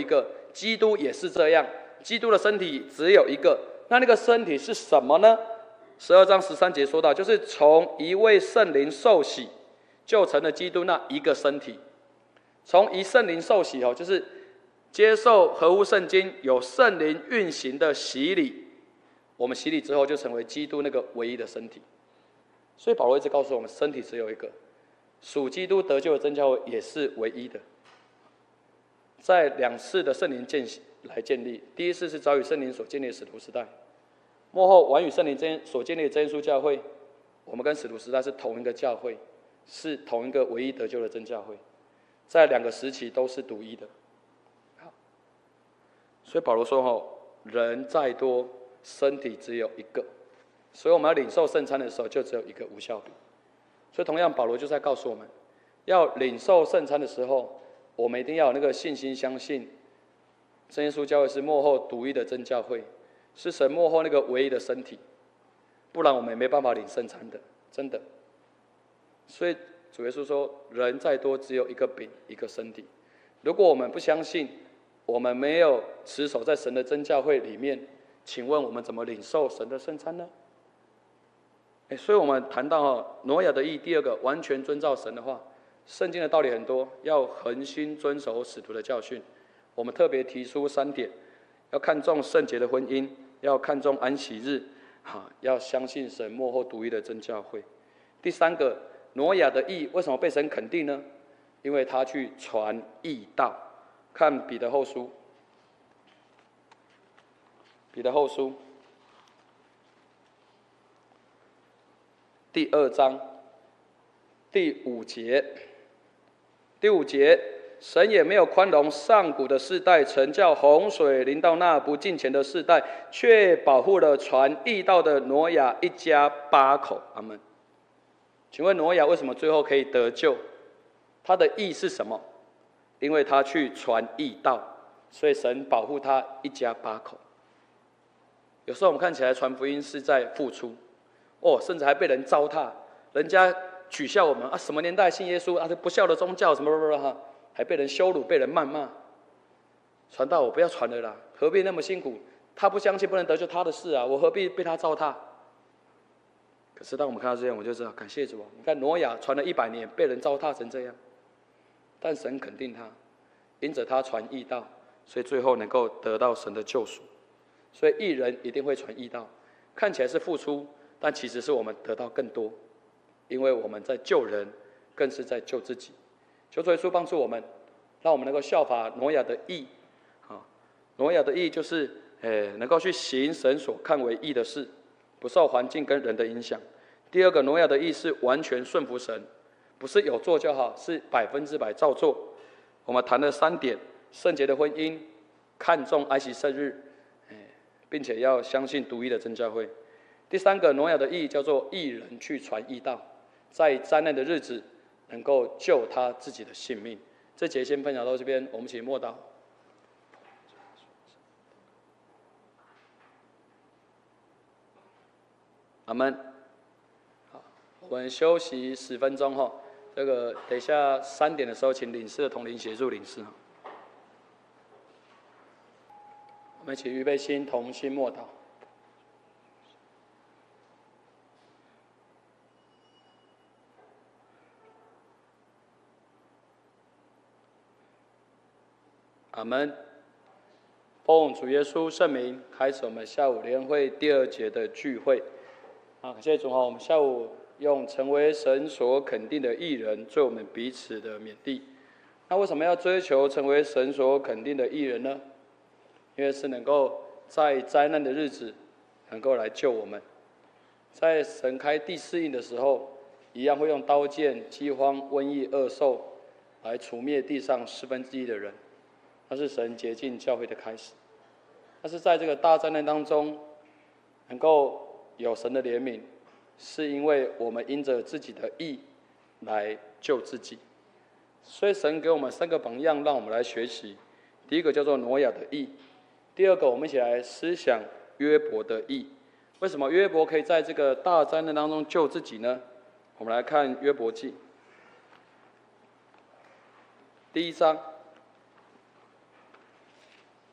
基督也是这样，基督的身体只有一个。那个身体是什么呢？12章13节说到，就是从一位圣灵受洗，就成了基督那一个身体。从一圣灵受洗就是接受合乎圣经有圣灵运行的洗礼，我们洗礼之后就成为基督那个唯一的身体。所以保罗一直告诉我们，身体只有一个，属基督得救的真教会也是唯一的。在2次的圣灵来建立，第一次是早与圣灵所建立的使徒时代，末后晚与圣灵所建立的真耶稣教会，我们跟使徒时代是同一个教会，是同一个唯一得救的真教会，在2个时期都是独一的。好，所以保罗说人再多，身体只有一个，所以我们要领受圣餐的时候就只有一个无酵饼。所以同样保罗就在告诉我们，要领受圣餐的时候，我们一定要有那个信心，相信真耶稣教会是末后独一的真教会，是神末后那个唯一的身体，不然我们也没办法领圣餐的，真的。所以主耶稣说，人再多只有一个饼，一个身体。如果我们不相信，我们没有持守在神的真教会里面，请问我们怎么领受神的圣餐呢？所以我们谈到挪亚的义，第二个完全遵照神的话。圣经的道理很多，要恒心遵守使徒的教训。我们特别提出3点：要看重圣洁的婚姻，要看重安息日，要相信神末后独一的真教会。第3个，挪亚的义为什么被神肯定呢？因为他去传义道。看彼得后书，彼得后书第2章第5节。第5节，神也没有宽容上古的世代，曾叫洪水临到那不敬虔的世代，却保护了传义道的挪亚一家8口。阿们。请问挪亚为什么最后可以得救？他的义是什么？因为他去传义道，所以神保护他一家8口。有时候我们看起来传福音是在付出，甚至还被人糟蹋，人家取笑我们啊，什么年代信耶稣啊，这不孝的宗教什么还被人羞辱，被人谩骂。传道我不要传了啦，何必那么辛苦？他不相信不能得救，他的事啊，我何必被他糟蹋？可是当我们看到这样，我就知道感谢主啊！你看挪亚传了100年，被人糟蹋成这样，但神肯定他，因着他传义道，所以最后能够得到神的救赎。所以义人一定会传义道，看起来是付出，但其实是我们得到更多。因为我们在救人，更是在救自己。求主耶稣帮助我们，让我们能够效法挪亚的义。挪亚的义就是能够去行神所看为义的事，不受环境跟人的影响。第2个，挪亚的义是完全顺服神，不是有做就好，是100%照做。我们谈了3点：圣洁的婚姻，看重安息圣日，并且要相信独一的真教会。第3个，挪亚的义叫做义人去传义道，在灾难的日子能够救他自己的性命。这节先分享到这边，我们一起默祷。阿们。好，我们休息10分钟哈。这个等一下3点的时候，请领事的同灵协助领事哈。我们一起预备心，同心默祷。阿们。奉主耶稣圣名，开始我们下午联会第2节的聚会。感谢主我们下午用成为神所肯定的义人，做我们彼此的勉励。那为什么要追求成为神所肯定的义人呢？因为是能够在灾难的日子，能够来救我们。在神开第4印的时候，一样会用刀剑、饥荒、瘟疫、恶兽来除灭地上1/4的人。那是神洁净教会的开始。但是在这个大灾难当中，能够有神的怜悯，是因为我们因着自己的义来救自己。所以神给我们3个榜样，让我们来学习。第1个叫做挪亚的义，第2个我们一起来思想约伯的义。为什么约伯可以在这个大灾难当中救自己呢？我们来看约伯记第1章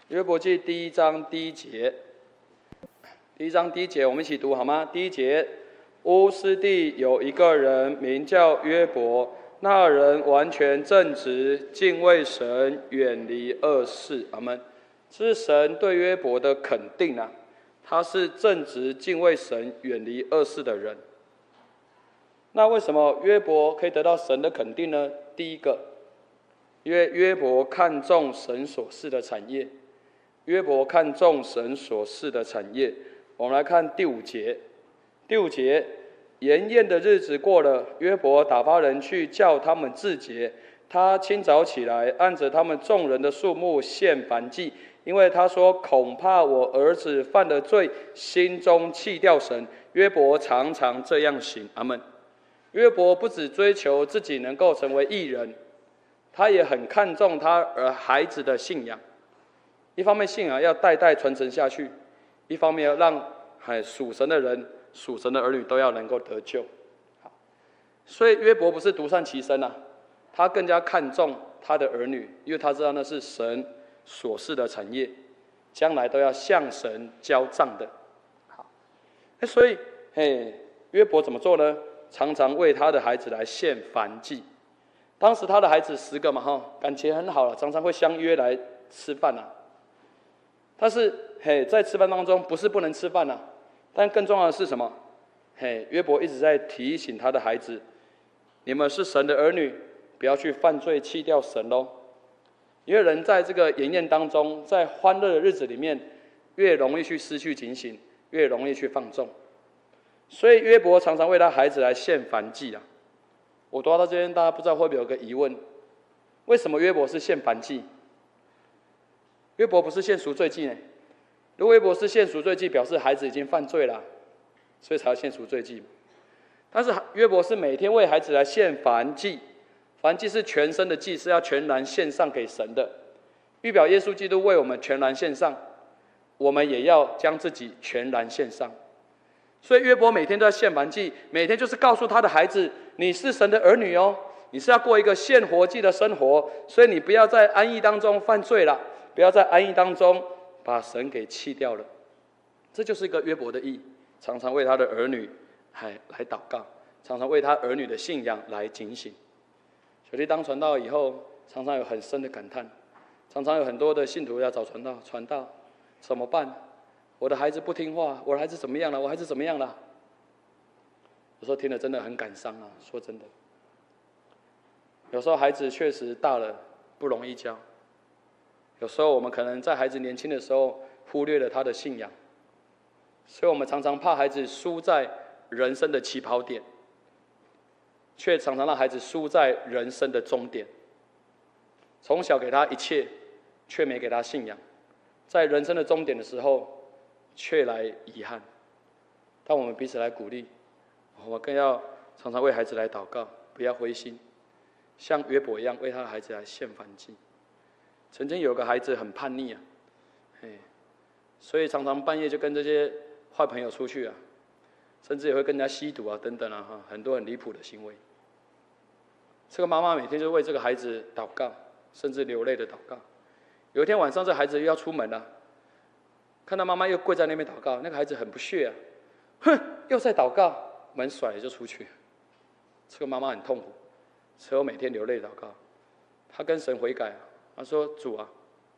约伯记第1章第1节，第1章第1节，我们一起读好吗？第1节，乌斯地有一个人名叫约伯，那人完全正直，敬畏神，远离恶事。阿们。这是神对约伯的肯定啊，他是正直、敬畏神、远离恶事的人。那为什么约伯可以得到神的肯定呢？第一个，因为约伯看重神所赐的产业。约伯看重神所赐的产业。我们来看第5节。第5节，筵宴的日子过了，约伯打发人去叫他们自洁。他清早起来，按着他们众人的数目献燔祭，因为他说：“恐怕我儿子犯了罪，心中弃掉神。”约伯常常这样行。阿们。约伯不只追求自己能够成为义人，他也很看重他孩子的信仰。一方面信仰要代代传承下去，一方面要让属神的人、属神的儿女都要能够得救。所以约伯不是独善其身啊，他更加看重他的儿女，因为他知道那是神所赐的产业，将来都要向神交账的。好，所以约伯怎么做呢？常常为他的孩子来献燔祭。当时他的孩子10个嘛，感情很好了，常常会相约来吃饭啊。但是在吃饭当中不是不能吃饭啊，但更重要的是什么？约伯一直在提醒他的孩子，你们是神的儿女，不要去犯罪弃掉神咯。因为人在这个筵宴当中，在欢乐的日子里面，越容易去失去警醒，越容易去放纵。所以约伯常常为他孩子来献燔祭啊。我读到这边，大家不知道会不会有个疑问：为什么约伯是献燔祭？约伯不是献赎罪祭呢？如果约伯是献赎罪祭，表示孩子已经犯罪了，所以才要献赎罪祭。但是约伯是每天为孩子来献燔祭，燔祭是全身的祭，是要全然献上给神的，预表耶稣基督为我们全然献上，我们也要将自己全然献上。所以约伯每天都要献燔祭，每天就是告诉他的孩子，你是神的儿女哦，你是要过一个献活祭的生活，所以你不要在安逸当中犯罪了，不要在安逸当中把神给弃掉了。这就是一个约伯的义，常常为他的儿女来祷告，常常为他儿女的信仰来警醒。小弟当传道以后，常常有很深的感叹，常常有很多的信徒要找传道怎么办？我的孩子不听话，我的孩子怎么样了？我孩子怎么样了？有时候听了真的很感伤啊，说真的。有时候孩子确实大了，不容易教。有时候我们可能在孩子年轻的时候忽略了他的信仰，所以我们常常怕孩子输在人生的起跑点，却常常让孩子输在人生的终点。从小给他一切，却没给他信仰，在人生的终点的时候，却来遗憾。但我们彼此来鼓励，我们更要常常为孩子来祷告，不要灰心，像约伯一样为他的孩子来献燔祭。曾经有个孩子很叛逆啊，所以常常半夜就跟这些坏朋友出去啊，甚至也会跟人家吸毒啊等等啊，很多很离谱的行为。这个妈妈每天就为这个孩子祷告，甚至流泪的祷告。有一天晚上，这孩子又要出门了，看到妈妈又跪在那边祷告，那个孩子很不屑啊，哼，又在祷告，门甩了就出去。这个妈妈很痛苦，只有每天流泪祷告，她跟神悔改啊，她说：“主啊，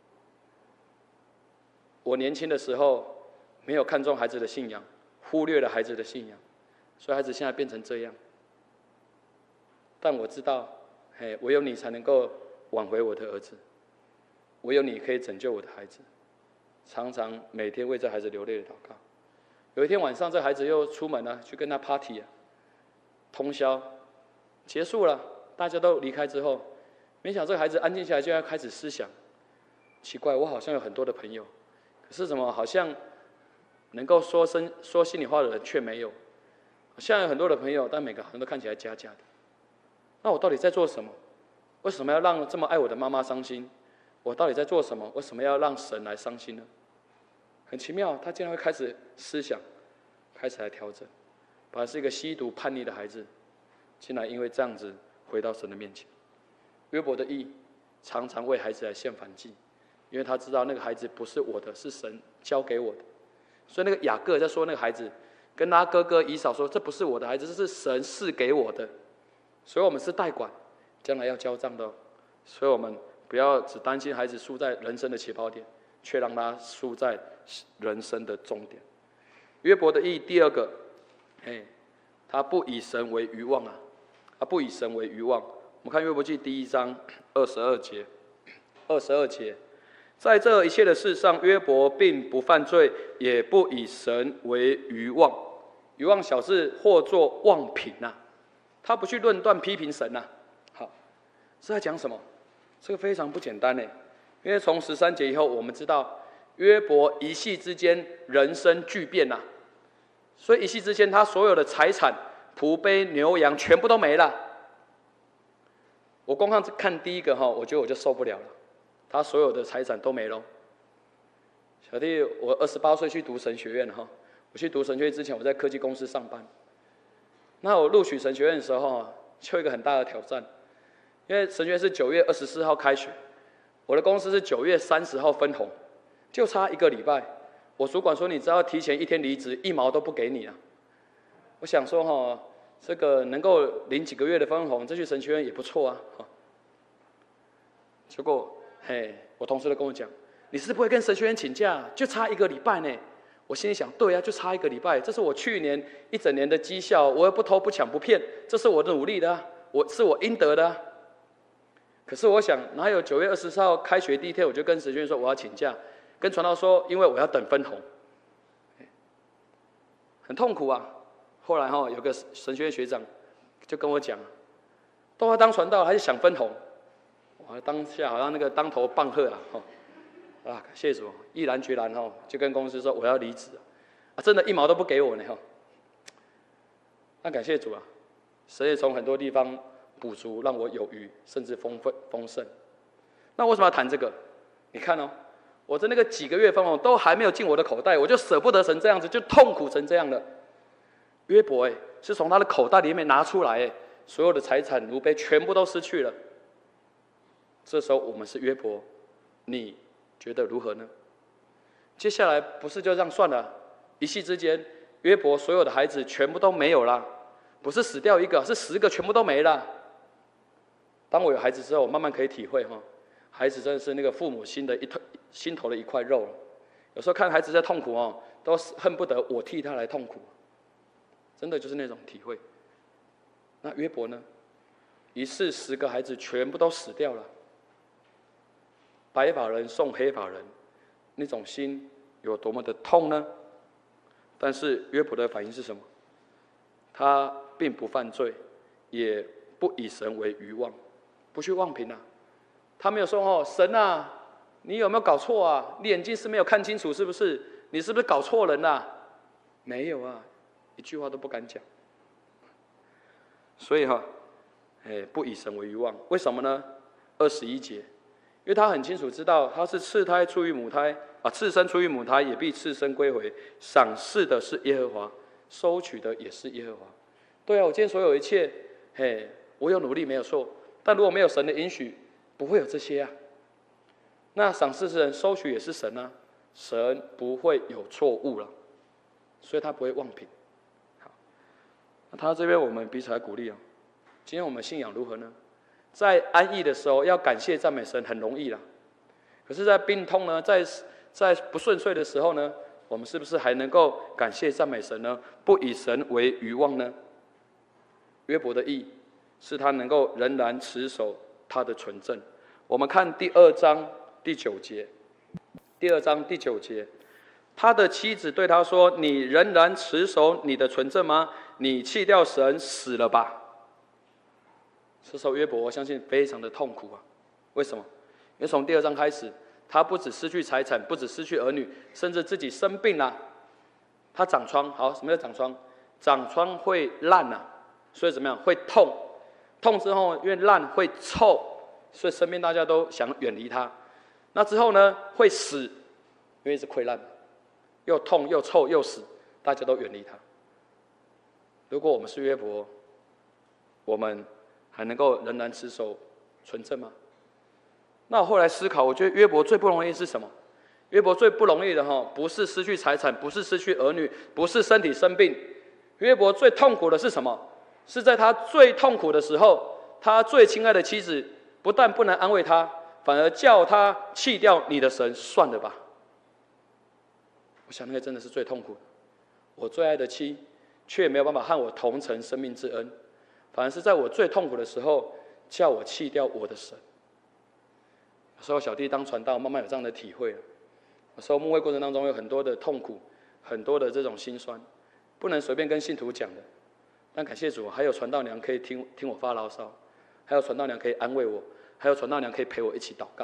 我年轻的时候没有看重孩子的信仰，忽略了孩子的信仰，所以孩子现在变成这样。但我知道，唯有你才能够挽回我的儿子，唯有你可以拯救我的孩子。”常常每天为这孩子流泪的祷告。有一天晚上，这孩子又出门了，去跟他 party 啊，通宵结束了，大家都离开之后，没想到这个孩子安静下来，就要开始思想。奇怪，我好像有很多的朋友，可是怎么好像能够说心里话的人却没有？好像有很多的朋友，但每个好像都看起来假假的。那我到底在做什么？为什么要让这么爱我的妈妈伤心？我到底在做什么？为什么要让神来伤心呢？很奇妙，他竟然会开始思想，开始来调整。本来是一个吸毒叛逆的孩子，竟然因为这样子回到神的面前。约伯的义常常为孩子来献燔祭， 因为他知道那个孩子不是我的，是神交给我的。所以那个雅各在说那个孩子，跟他哥哥以扫说：“这不是我的孩子，这是神赐给我的。”所以我们是代管，将来要交账的哦。所以我们不要只担心孩子输在人生的起跑点，却让他输在人生的终点。约伯的义第二个，他不以神为愚妄啊，他不以神为愚妄。我们看约伯记第1章22节，在这一切的事上，约伯并不犯罪，也不以神为愚妄。愚妄小事，或作妄评啊。他不去论断批评神啊。好，是在讲什么？这个非常不简单呢，因为从13节以后，我们知道约伯一夕之间人生巨变啊，所以一夕之间他所有的财产、仆婢、牛羊全部都没了。我光看第一个我觉得我就受不了了，他所有的财产都没了。小弟，我28岁去读神学院我去读神学院之前，我在科技公司上班。那我录取神学院的时候就有一个很大的挑战，因为神学院是9月24号开学，我的公司是9月30号分红，就差1个礼拜。我主管说：“你只要提前1天离职，1毛都不给你啊。”我想说这个能够领几个月的分红，这去神学院也不错啊。结果我同事都跟我讲：“你是不会跟神学院请假，就差1个礼拜呢。”我心里想：对啊，就差1个礼拜，这是我去年1整年的绩效，我又不偷不抢不骗，这是我的努力的啊，是我应得的啊。可是我想，哪有9月24号开学第一天，我就跟神学院说我要请假，跟传道说，因为我要等分红，很痛苦啊。后来有个神学院学长就跟我讲，都要当传道还是想分红？我当下好像那个当头棒喝啊，谢主，毅然决然就跟公司说我要离职啊，真的1毛都不给我呢那感谢主啊，神也从很多地方补足，让我有余，甚至丰盛。那为什么要谈这个？你看我在那个几个月分红都还没有进我的口袋，我就舍不得成这样子，就痛苦成这样了。约伯是从他的口袋里面拿出来所有的财产奴婢全部都失去了。这时候我们是约伯，你觉得如何呢？接下来不是就这样算了？一夕之间，约伯所有的孩子全部都没有了，不是死掉1个，是10个全部都没了。当我有孩子之后，我慢慢可以体会孩子真的是那个父母心头的一块肉了。有时候看孩子在痛苦都恨不得我替他来痛苦，真的就是那种体会。那约伯呢？一次10个孩子全部都死掉了。白发人送黑发人，那种心有多么的痛呢？但是约伯的反应是什么？他并不犯罪，也不以神为愚妄，不去妄评啊。他没有说神啊，你有没有搞错啊？你眼睛是没有看清楚是不是？你是不是搞错人啊？没有啊，一句话都不敢讲。所以不以神为愚妄，为什么呢？21节。因为他很清楚知道，他是次胎出于母胎次生出于母胎，也必次生归回。赏赐的是耶和华，收取的也是耶和华。对啊，我今天所有一切，我有努力没有错，但如果没有神的允许，不会有这些啊。那赏赐是人，收取也是神啊，神不会有错误了，所以他不会妄评。好，那他这边我们彼此来鼓励今天我们信仰如何呢？在安逸的时候要感谢赞美神很容易啦，可是在病痛呢，在不顺遂的时候呢，我们是不是还能够感谢赞美神呢？不以神为愚妄呢？约伯的义是他能够仍然持守他的纯正。我们看第2章第9节，他的妻子对他说：“你仍然持守你的纯正吗？你弃掉神，死了吧。”这时候约伯我相信非常的痛苦啊。为什么？因为从第2章开始，他不止失去财产，不止失去儿女，甚至自己生病了。他长疮，好，什么叫长疮？长疮会烂所以怎么样？会痛，痛之后因为烂会臭，所以身边大家都想远离他。那之后呢？会死，因为是溃烂，又痛又臭又死，大家都远离他。如果我们是约伯，我们还能够仍然持守纯正吗？ 那我后来思考，我觉得约伯最不容易是什么？约伯最不容易的不是失去财产，不是失去儿女，不是身体生病。约伯最痛苦的是什么？是在他最痛苦的时候，他最亲爱的妻子不但不能安慰他，反而叫他弃掉你的神，算了吧。我想那个真的是最痛苦的。我最爱的妻，却没有办法和我同承生命之恩，反而是在我最痛苦的时候，叫我弃掉我的神。有时候小弟当传道，慢慢有这样的体会了。有时候牧会过程当中有很多的痛苦，很多的这种辛酸，不能随便跟信徒讲的。但感谢主，还有传道娘可以听我发牢骚，还有传道娘可以安慰我，还有传道娘可以陪我一起祷告。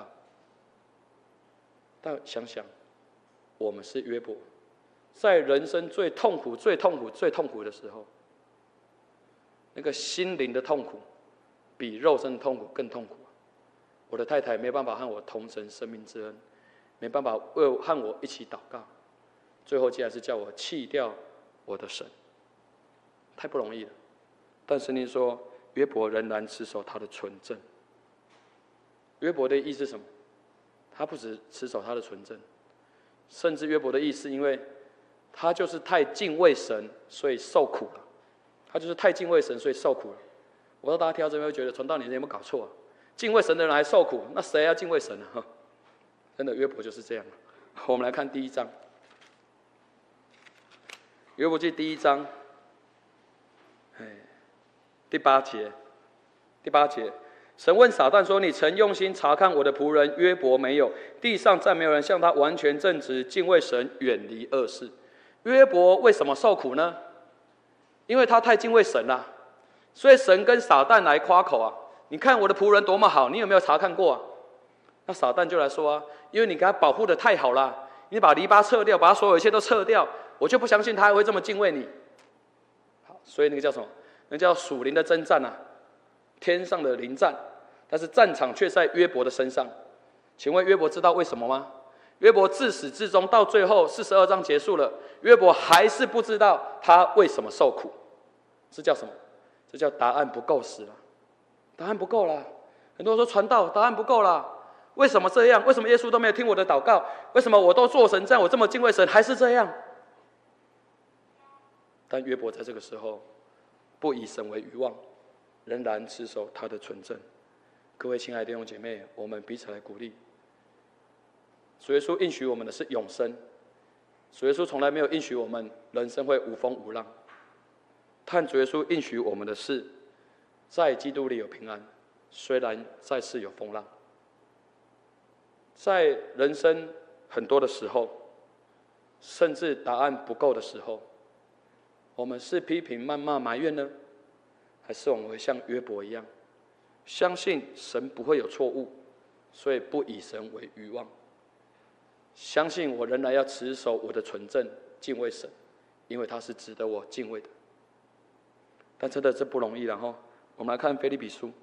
但想想，我们是约伯，在人生最痛苦、最痛苦、最痛苦的时候，那个心灵的痛苦，比肉身的痛苦更痛苦。我的太太没办法和我同承生命之恩，没办法和我一起祷告，最后竟然是叫我弃掉我的神，太不容易了。但圣经说，约伯仍然持守他的纯正。约伯的意思是什么？他不只持守他的纯正，甚至约伯的意思，因为他就是太敬畏神，所以受苦了。他就是太敬畏神，所以受苦了。我说大家听到这边会觉得，传道你有没有搞错啊？敬畏神的人还受苦，那谁要敬畏神呢？真的，约伯就是这样。我们来看第1章，约伯记第1章，第8节。第8节，神问撒旦说：“你曾用心查看我的仆人约伯没有？地上再没有人像他完全正直，敬畏神，远离恶事。”约伯为什么受苦呢？因为他太敬畏神了，所以神跟撒旦来夸口啊。你看我的仆人多么好，你有没有查看过啊？那撒旦就来说啊，因为你给他保护的太好了，你把篱笆撤掉，把他所有一切都撤掉，我就不相信他还会这么敬畏你。好，所以那个叫什么？那叫属灵的征战啊，天上的灵战，但是战场却在约伯的身上。请问约伯知道为什么吗？约伯自始至终到最后42章结束了，约伯还是不知道他为什么受苦。这叫什么？这叫答案不够时了。答案不够了。很多人说传道答案不够了，为什么这样？为什么耶稣都没有听我的祷告？为什么我都做神这样，我这么敬畏神，还是这样？但约伯在这个时候不以神为愚妄，仍然持守他的纯正。各位亲爱的弟兄姐妹，我们彼此来鼓励。主耶稣应许我们的是永生，主耶稣从来没有应许我们人生会无风无浪，但主耶稣应许我们的是，在基督里有平安，虽然在世有风浪。在人生很多的时候，甚至答案不够的时候，我们是批评、谩骂、埋怨呢，还是我们会像约伯一样，相信神不会有错误，所以不以神为愚妄，相信我仍然要持守我的纯正，敬畏神，因为他是值得我敬畏的。但真的这不容易了哈。我们来看腓立比书，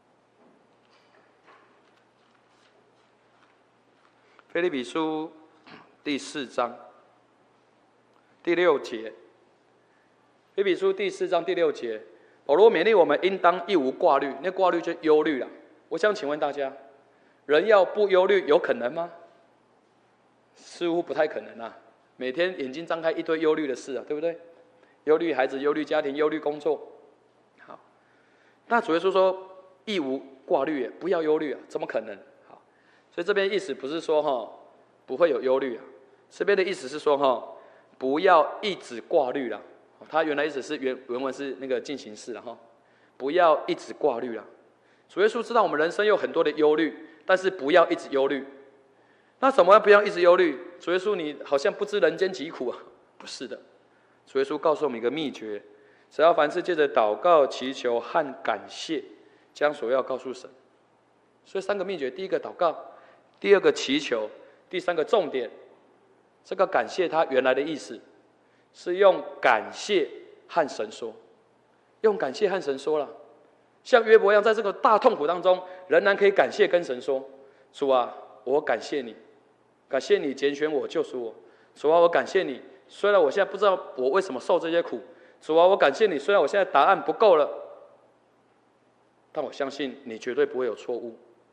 腓立比书第4章第6节。腓立比书第4章第6节，保罗勉励我们应当一无挂虑。那挂虑就忧虑了。我想请问大家，人要不忧虑有可能吗？似乎不太可能啊。每天眼睛张开一堆忧虑的事啊，对不对？忧虑孩子，忧虑家庭，忧虑工作。好，那主耶稣说一无挂虑，不要忧虑啊，怎么可能？好，所以这边意思不是说不会有忧虑啊，这边的意思是说不要一直挂虑啦。他原来意思是原文是那个进行式啦，不要一直挂虑啦。主耶稣知道我们人生有很多的忧虑，但是不要一直忧虑。那怎么样不要一直忧虑？主耶稣你好像不知人间疾苦啊，不是的。主耶稣告诉我们一个秘诀，只要凡事借着祷告、祈求和感谢，将所要告诉神。所以3个秘诀：第一个祷告，第2个祈求，第3个重点。这个感谢它原来的意思是用感谢和神说，用感谢和神说了。像约伯一样，在这个大痛苦当中，仍然可以感谢跟神说：主啊，我感谢你，感谢你拣选我、救赎我。主啊，我感谢你，虽然我现在不知道我为什么受这些苦。主啊，我感谢你，虽然我现在答案不够了，但我相信你绝对不会有错误。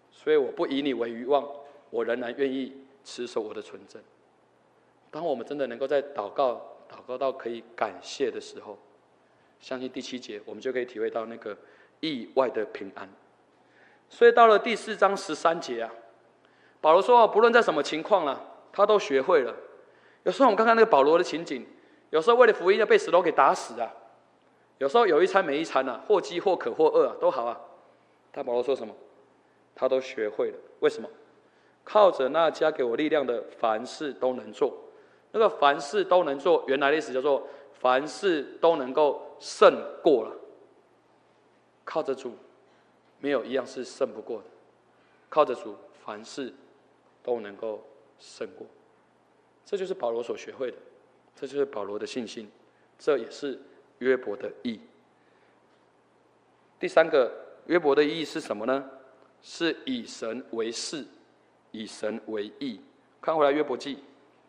所以我不以你为愚妄，我仍然愿意持守我的纯正。当我们真的能够在祷告到可以感谢的时候，相信第7节我们就可以体会到那个意外的平安。所以到了第4章13节啊，保罗说不论在什么情况啦，他都学会了。有时候我们看看那个保罗的情景，有时候为了福音要被石头给打死啊，有时候有一餐没一餐啊，或饥或渴或饿啊，都好啊。但保罗说什么？他都学会了。为什么？靠着那加给我力量的，凡事都能做。那个凡事都能做，原来的意思叫做凡事都能够胜过了。靠着主，没有一样是胜不过的。靠着主，凡事都能够胜过。这就是保罗所学会的，这就是保罗的信心，这也是约伯的义。第3个，约伯的义是什么呢？是以神为事，以神为义。看回来约伯记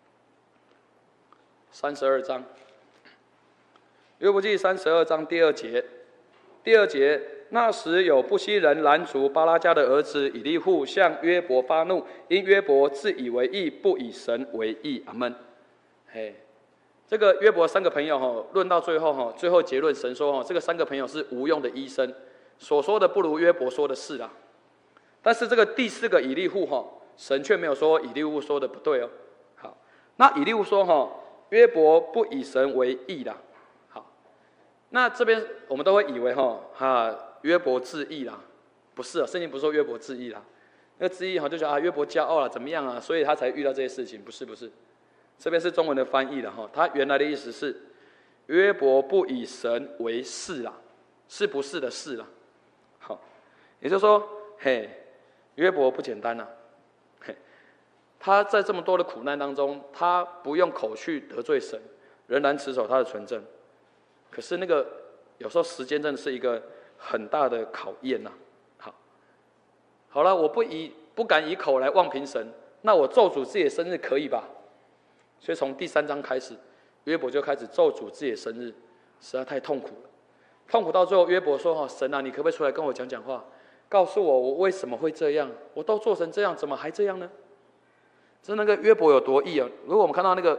32章，约伯记32章第2节，那时有布西人兰族巴拉加的儿子以利户向约伯发怒，因约伯自以为义，不以神为义。阿们。这个约伯3个朋友论到最后最后结论，神说这个3个朋友是无用的医生，所说的不如约伯说的是啦。但是这个第4个以利户神却没有说以利户说的不对哦。好，那以利户说约伯不以神为义啦。好，那这边我们都会以为约伯自义啦，不是啊，圣经不是说约伯自义啦。那个自义就觉得约伯骄傲了怎么样啊，所以他才遇到这些事情，不是。这边是中文的翻译了他原来的意思是约伯不以神为是啦，是不是的是啦。好，也就是说约伯不简单啦。他在这么多的苦难当中，他不用口去得罪神，仍然持守他的纯正。可是那个有时候时间真的是一个很大的考验呐。好了，我不敢以口来妄评神，那我咒诅自己的生日可以吧？所以从第3章开始，约伯就开始咒诅自己的生日，实在太痛苦了。痛苦到最后，约伯说：“神啊，你可不可以出来跟我讲讲话，告诉我为什么会这样？我都做成这样，怎么还这样呢？”这那个约伯有多义啊！如果我们看到那个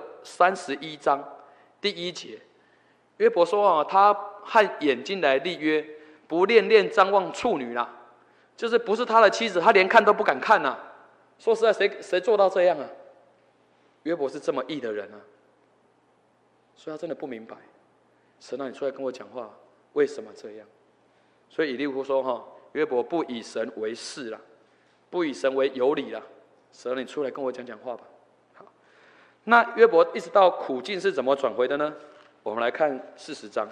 31章第1节，约伯说他和眼睛来立约，不恋恋张望处女啦，就是不是他的妻子，他连看都不敢看呐。说实在，谁做到这样啊？约伯是这么义的人啊，所以他真的不明白，神啊，你出来跟我讲话，为什么这样？所以以利户说约伯不以神为是啦，不以神为有理啦，神啊，你出来跟我讲讲话吧。好，那约伯一直到苦境是怎么转回的呢？我们来看40章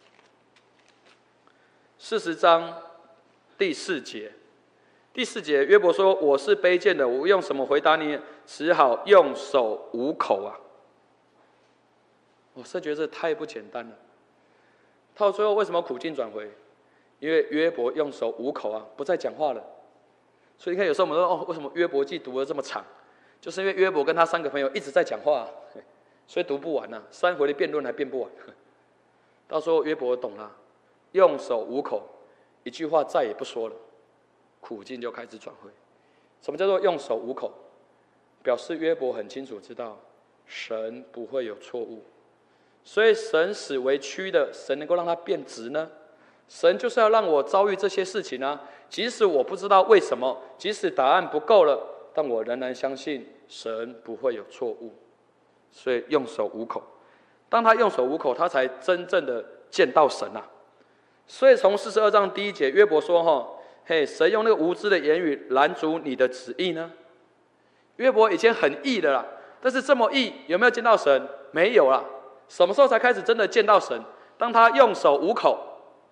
，40章第4节。第4节，约伯说：“我是卑贱的，我用什么回答你？只好用手捂口啊！”我是觉得这太不简单了。到最后为什么苦境转回？因为约伯用手捂口啊，不再讲话了。所以你看，有时候我们说为什么约伯记读得这么长？就是因为约伯跟他3个朋友一直在讲话所以读不完3回的辩论还辩不完。到时候约伯懂了，用手捂口，一句话再也不说了。苦境就开始转回。什么叫做用手捂口？表示约伯很清楚知道神不会有错误，所以神使为曲的，神能够让它变直呢？神就是要让我遭遇这些事情啊！即使我不知道为什么，即使答案不够了，但我仍然相信神不会有错误。所以用手捂口，当他用手捂口，他才真正的见到神啊！所以从42章第1节，约伯说神用那个无知的言语拦阻你的旨意呢？约伯以前很义的啦，但是这么义有没有见到神？没有啦。什么时候才开始真的见到神？当他用手捂口。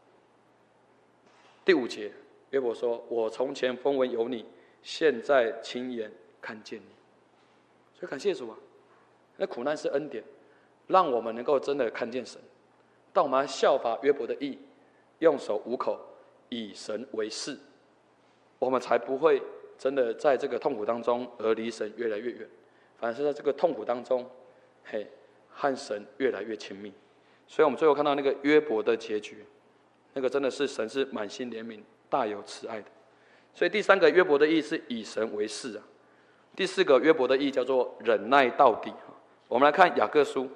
第5节，约伯说：“我从前风闻有你，现在亲眼看见你。”所以感谢主啊！那苦难是恩典，让我们能够真的看见神。但我们要效法约伯的义，用手捂口，以神为是，我们才不会真的在这个痛苦当中而离神越来越远，反而是在这个痛苦当中，和神越来越亲密。所以我们最后看到那个约伯的结局，那个真的是神是满心怜悯、大有慈爱的。 所以第三个约伯的义是以神为事啊。第四个约伯的义叫做忍耐到底。我们来看雅各书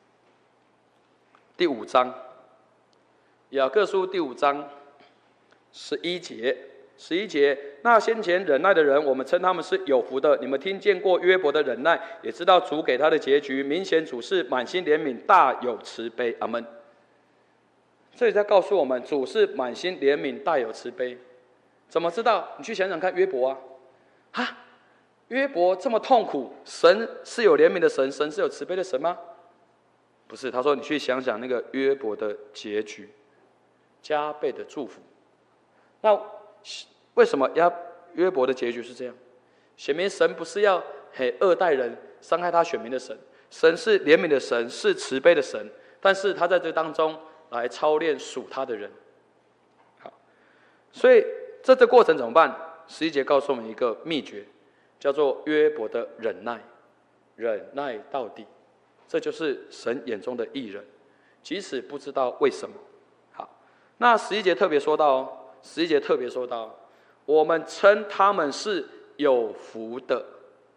第5章，雅各书第5章11节，那先前忍耐的人，我们称他们是有福的。你们听见过约伯的忍耐，也知道主给他的结局。明显主是满心怜悯，大有慈悲。阿们。这里在告诉我们，主是满心怜悯，大有慈悲。怎么知道？你去想想看，约伯啊，约伯这么痛苦，神是有怜悯的神，神是有慈悲的神吗？不是，他说你去想想那个约伯的结局，加倍的祝福。那为什么约伯的结局是这样？显明神不是要恶待人、伤害他选民的神，神是怜悯的神，是慈悲的神。但是他在这当中来操练属他的人。好，所以这过程怎么办？11节告诉我们一个秘诀，叫做约伯的忍耐，忍耐到底。这就是神眼中的义人，即使不知道为什么。好，那11节特别说到11节特别说到，我们称他们是有福的。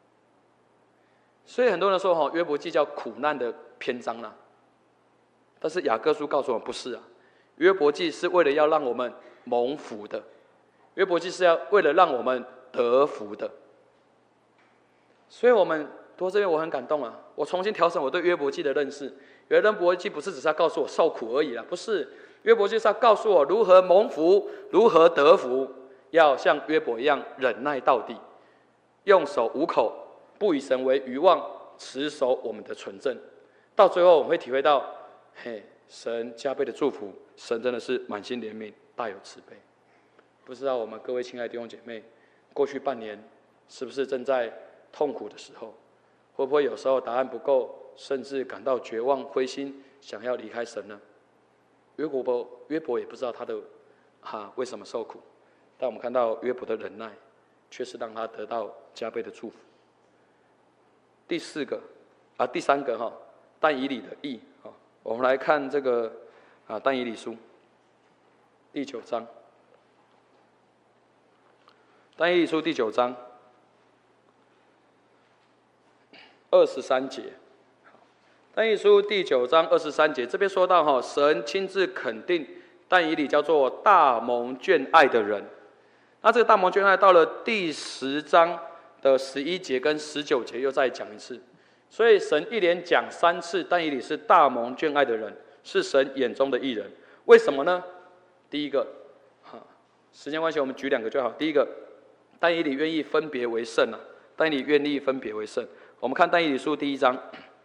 所以很多人说约伯记叫苦难的篇章啦，但是雅各书告诉我们不是啊，约伯记是为了要让我们蒙福的，约伯记是要为了让我们得福的。所以我们读到这边我很感动啊，我重新调整我对约伯记的认识。原来约伯记不是只是要告诉我受苦而已啦，不是，约伯记是要告诉我如何蒙福，如何得福，要像约伯一样忍耐到底，用手捂口，不以神为愚妄，持守我们的纯正。到最后我们会体会到，神加倍的祝福，神真的是满心怜悯，大有慈悲。不知道我们各位亲爱的弟兄姐妹，过去半年是不是正在痛苦的时候？会不会有时候答案不够，甚至感到绝望、灰心，想要离开神呢？约伯也不知道他为什么受苦，但我们看到约伯的忍耐，却是让他得到加倍的祝福。第三个但以理的义。我们来看这个但以理书第9章。但以理书第9章23节。但以理书第9章23节，这边说到神亲自肯定但以理叫做大蒙眷爱的人。那这个大蒙眷爱到了第10章的11节跟19节又再讲一次。所以神一连讲3次，但以理是大蒙眷爱的人，是神眼中的义人。为什么呢？第一个，时间关系我们举2个就好。第一个，但以理愿意分别为圣啊，但以理愿意分别为圣。我们看但以理书第1章，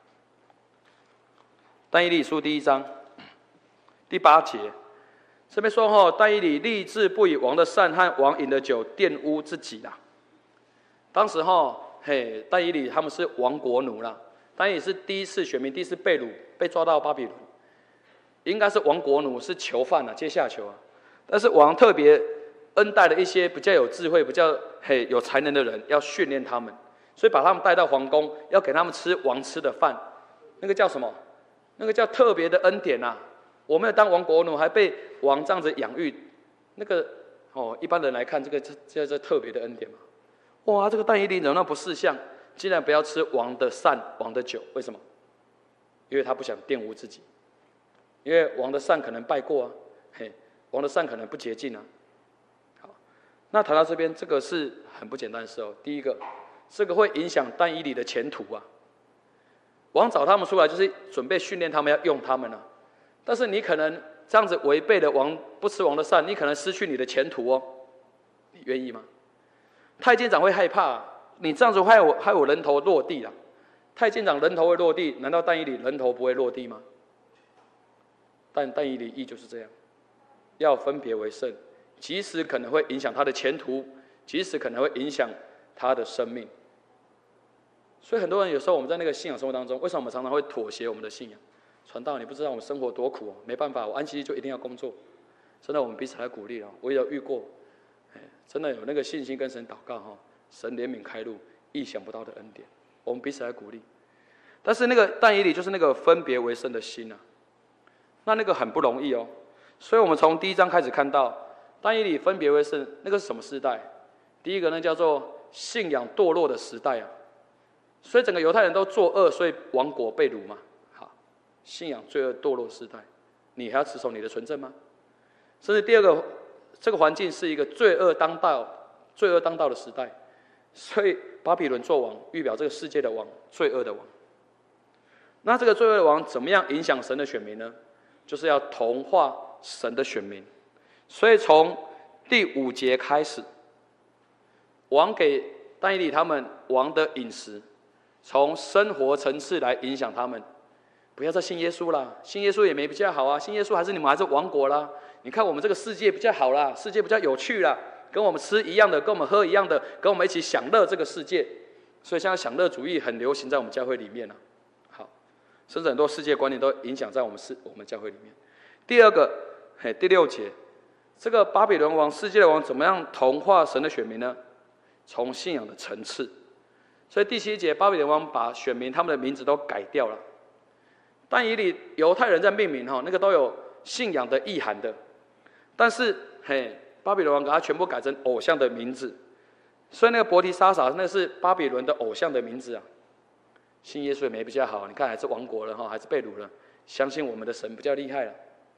但以理书第1章第8节，这边说但以理立志不以王的善和王饮的酒玷污自己啦。当时但以理他们是亡国奴啦，但以理是第一次选民，第一次被掳，被抓到巴比伦，应该是亡国奴，是囚犯啊，阶下囚啊。但是王特别恩待了一些比较有智慧、比较有才能的人，要训练他们，所以把他们带到皇宫，要给他们吃王吃的饭。那个叫什么？那个叫特别的恩典啊！我没有当亡国奴，还被王这样子养育，那个一般人来看，这个叫特别的恩典嘛。哇，这个但以理怎么不识相，竟然不要吃王的膳、王的酒？为什么？因为他不想玷污自己，因为王的膳可能拜过啊，王的膳可能不洁净啊。好，那谈到这边，这个是很不简单的事哦。第一个，这个会影响但以理的前途啊。王找他们出来，就是准备训练他们，要用他们啊。但是你可能这样子违背了王不吃王的膳，你可能失去你的前途哦。你愿意吗？太监长会害怕你这样子害我人头落地了。太监长人头会落地，难道但以理人头不会落地吗？但以理义就是这样，要分别为圣，即使可能会影响他的前途，即使可能会影响他的生命。所以很多人有时候我们在那个信仰生活当中，为什么我们常常会妥协我们的信仰？传道，你不知道我们生活多苦哦，没办法，我安息日就一定要工作。真的，我们彼此来鼓励哦。我也有遇过，真的有那个信心跟神祷告神怜悯开路，意想不到的恩典，我们彼此来鼓励。但是那个但以理就是那个分别为圣的心啊，那个很不容易哦。所以我们从第1章开始看到，但以理分别为圣，那个是什么时代？ 第一个呢叫做信仰堕落的时代啊，所以整个犹太人都作恶，所以亡国被掳嘛。好，信仰罪恶堕落时代，你还要持守你的纯正吗？甚至第二个，这个环境是一个罪恶当道的时代，所以巴比伦做王，预表这个世界的王，罪恶的王。那这个罪恶的王怎么样影响神的选民呢？就是要同化神的选民。所以从第5节开始，王给但以理他们王的饮食，从生活层次来影响他们。不要再信耶稣啦，信耶稣也没比较好啊，信耶稣你们还是亡国啦。你看我们这个世界比较好啦，世界比较有趣啦，跟我们吃一样的，跟我们喝一样的，跟我们一起享乐这个世界。所以现在享乐主义很流行在我们教会里面啊。好，甚至很多世界观念都影响在我们教会里面。第二个，第6节，这个巴比伦王世界的王怎么样同化神的选民呢？从信仰的层次。所以第7节，巴比伦王把选民他们的名字都改掉了。但以理犹太人在命名那个都有信仰的意涵的，但是巴比伦王给他全部改成偶像的名字，所以那个伯提沙撒那是巴比伦的偶像的名字啊。信耶稣也没比较好，你看还是亡国了还是被掳了，相信我们的神比较厉害了。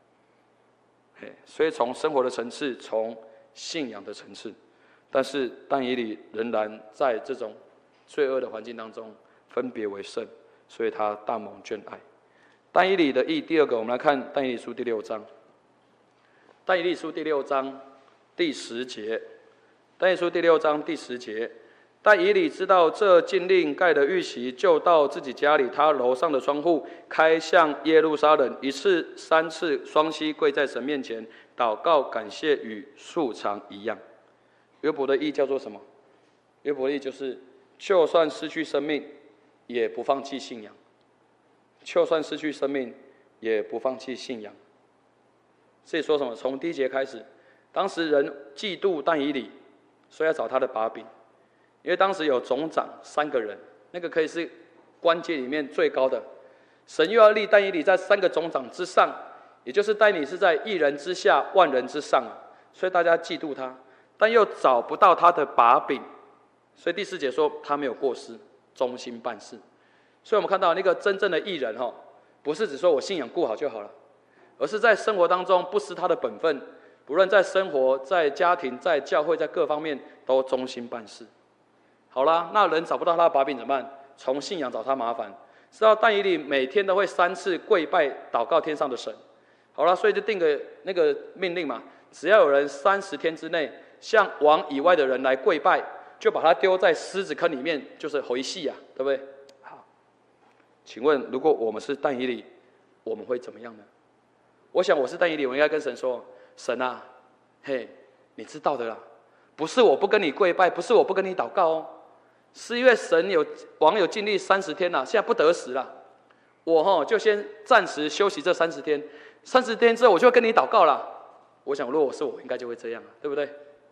所以从生活的层次，从信仰的层次，但是但以理仍然在这种罪恶的环境当中分别为圣，所以他大蒙眷爱。但以理的义，第二个，我们来看但以理书第6章。但以理书第6章第10节，但以理书第6章第10节，但以理知道这禁令盖的预期，就到自己家里，他楼上的窗户开向耶路撒冷，1次3次双膝跪在神面前，祷告感谢，与素常一样。约伯的义叫做什么？约伯的义就是，就算失去生命，也不放弃信仰。就算失去生命，也不放弃信仰。所以说什么？从第1节开始，当时人嫉妒但以理，所以要找他的把柄。因为当时有总长3个人，那个可以是官阶里面最高的。神又要立但以理在3个总长之上，也就是但以理是在1人之下，万人之上，所以大家嫉妒他，但又找不到他的把柄。所以第4节说他没有过失，忠心办事。所以我们看到那个真正的义人不是只说我信仰顾好就好了，而是在生活当中不失他的本分，不论在生活、在家庭、在教会、在各方面都忠心办事。好啦，那人找不到他的把柄怎么办？从信仰找他麻烦。知道但以理每天都会3次跪拜祷告天上的神。好啦，所以就定个那个命令嘛，只要有人30天之内向王以外的人来跪拜，就把他丢在狮子坑里面，就是回戏啊，对不对？请问，如果我们是但以理，我们会怎么样呢？我想我是但以理，我应该跟神说：神啊，你知道的啦，不是我不跟你跪拜，不是我不跟你祷告是因为王有经历30天了，现在不得时了，我就先暂时休息这30天，30天之后我就会跟你祷告了。我想，如果是我，应该就会这样了，对不对？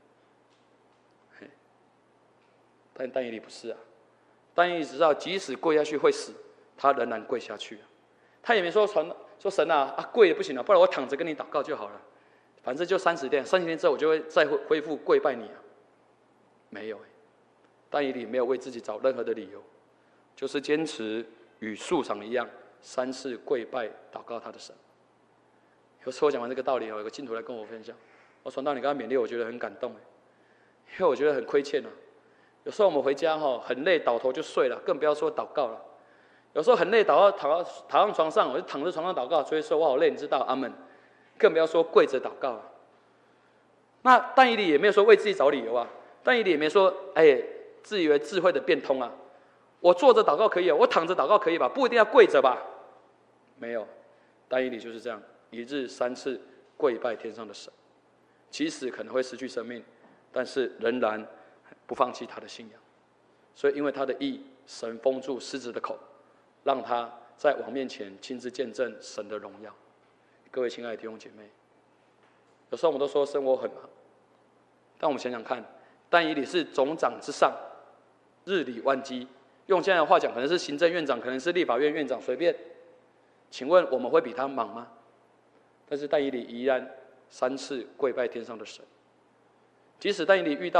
但以理不是啊，但以理知道，即使跪下去会死。他仍然跪下去，他也没说神啊跪也不行了，不然我躺着跟你祷告就好了，反正就30天，30天之后我就会再恢复跪拜你啊。没有但以理没有为自己找任何的理由，就是坚持与素常一样，3次跪拜祷告他的神。有时候我讲完这个道理有个信徒来跟我分享，我传道你刚刚勉励我，觉得很感动因为我觉得很亏欠有时候我们回家很累，倒头就睡了，更不要说祷告了。有时候很累，躺上床上，我就躺在床上祷告，所以说我好累，你知道，阿门。更不要说跪着祷告了。那但以理也没有说为自己找理由啊，但以理也没说，自以为智慧的变通啊。我坐着祷告可以我躺着祷告可以吧？不一定要跪着吧？没有，但以理就是这样，1日3次跪拜天上的神，即使可能会失去生命，但是仍然不放弃他的信仰。所以因为他的义，神封住狮子的口，让他在王面前亲自见证神的荣耀。各位亲爱的弟兄姐妹，有时候我们都说生活很忙，但我们想想看，但以理是总长之上，日理万机，用现在的话讲，可能是行政院长，可能是立法院院长，随便。请问我们会比他忙吗？但是但以理依然3次跪拜天上的神，即使但以理遇到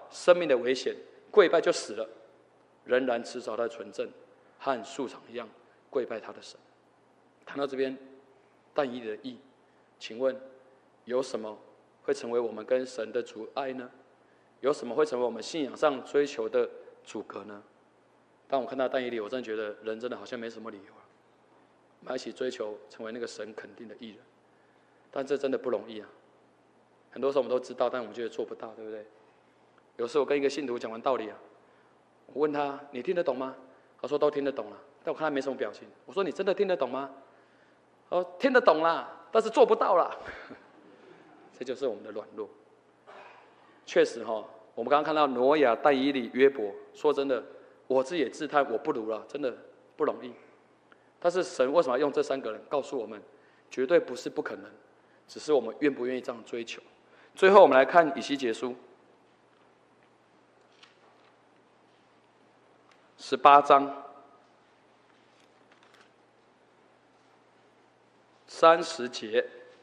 生命的危险，跪拜就死了，仍然持守他的纯正，和树场一样跪拜他的神。谈到这边，但以理的义，请问有什么会成为我们跟神的阻碍呢？有什么会成为我们信仰上追求的阻隔呢？当我看到但以理，我真的觉得人真的好像没什么理由了。我们要一起追求成为那个神肯定的义人，但这真的不容易啊！很多时候我们都知道，但我们觉得做不到，对不对？有时候我跟一个信徒讲完道理啊，我问他：“你听得懂吗？”他说：“都听得懂了。”但我看他没什么表情。我说：“你真的听得懂吗？”他说：“听得懂啦，但是做不到啦。”这就是我们的软弱。确实哈，我们刚刚看到挪亚、但以理、约伯，说真的，我自己也自叹我不如了，真的不容易。但是神为什么要用这3个人告诉我们，绝对不是不可能，只是我们愿不愿意这样追求。最后我们来看以西结书18章30节。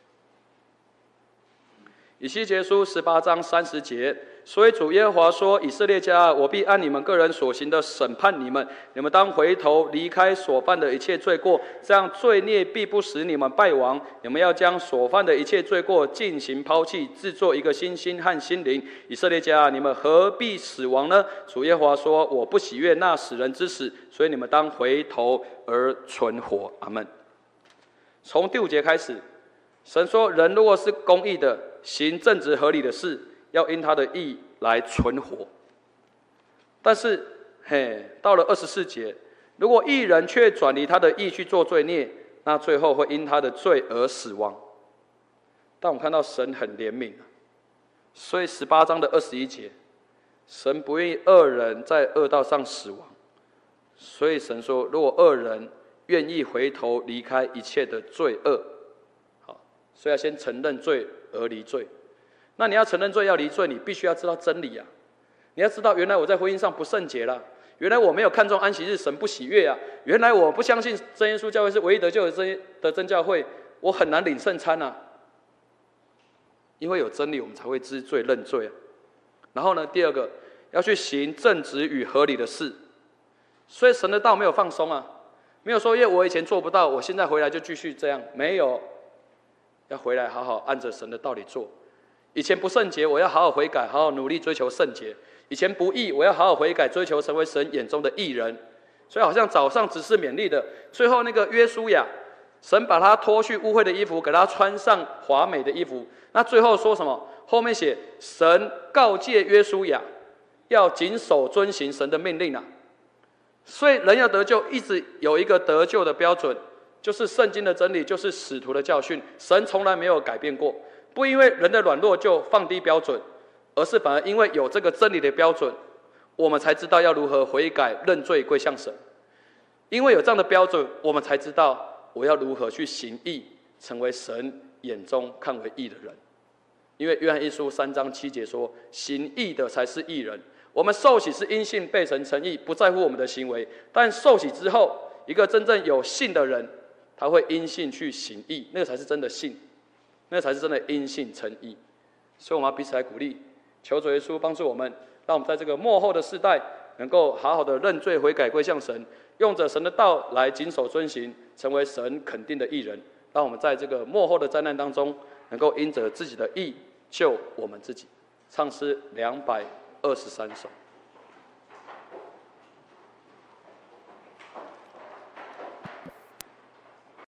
以西结书18章30节，所以主耶和华说：“以色列家，我必按你们个人所行的审判你们。你们当回头，离开所犯的一切罪过，这样罪孽必不使你们败亡。你们要将所犯的一切罪过尽行抛弃，制作一个新心和心灵。以色列家，你们何必死亡呢？”主耶和华说：“我不喜悦那死人之死，所以你们当回头而存活。”阿们。从第5节开始，神说：人如果是公义的，行正直合理的事，要因他的义来存活。但是，到了24节，如果义人却转离他的义去做罪孽，那最后会因他的罪而死亡。但我们看到神很怜悯，所以18章的21节，神不愿意恶人在恶道上死亡，所以神说：如果恶人愿意回头离开一切的罪恶，好，所以要先承认罪而离罪。那你要承认罪要离罪，你必须要知道真理啊！你要知道，原来我在婚姻上不圣洁了，原来我没有看重安息日，神不喜悦啊！原来我不相信真耶稣教会是唯一得救的真教会，我很难领圣餐啊！因为有真理，我们才会知罪认罪啊。然后呢，第2个要去行正直与合理的事，所以神的道没有放松啊，没有说因为我以前做不到，我现在回来就继续这样，没有，要回来好好按着神的道理做。以前不圣洁，我要好好悔改，好好努力追求圣洁；以前不义，我要好好悔改，追求成为神眼中的义人。所以好像早上只是勉励的，最后那个约书亚，神把他脱去污秽的衣服，给他穿上华美的衣服。那最后说什么？后面写神告诫约书亚要谨守遵行神的命令啊。所以人要得救，一直有一个得救的标准，就是圣经的真理，就是使徒的教训。神从来没有改变过。不因为人的软弱就放低标准，而是反而因为有这个真理的标准，我们才知道要如何悔改认罪归向神。因为有这样的标准，我们才知道我要如何去行义，成为神眼中看为义的人。因为约翰一书3章7节说：行义的才是义人。我们受洗是因信被神称义，不在乎我们的行为，但受洗之后，一个真正有信的人，他会因信去行义，那个才是真的信，那才是真的因信称义。所以我们要彼此来鼓励，求主耶稣帮助我们，让我们在这个末后的世代，能够好好的认罪悔改归向神，用着神的道来谨守遵行，成为神肯定的义人。让我们在这个末后的灾难当中，能够因着自己的义救我们自己。唱诗223首。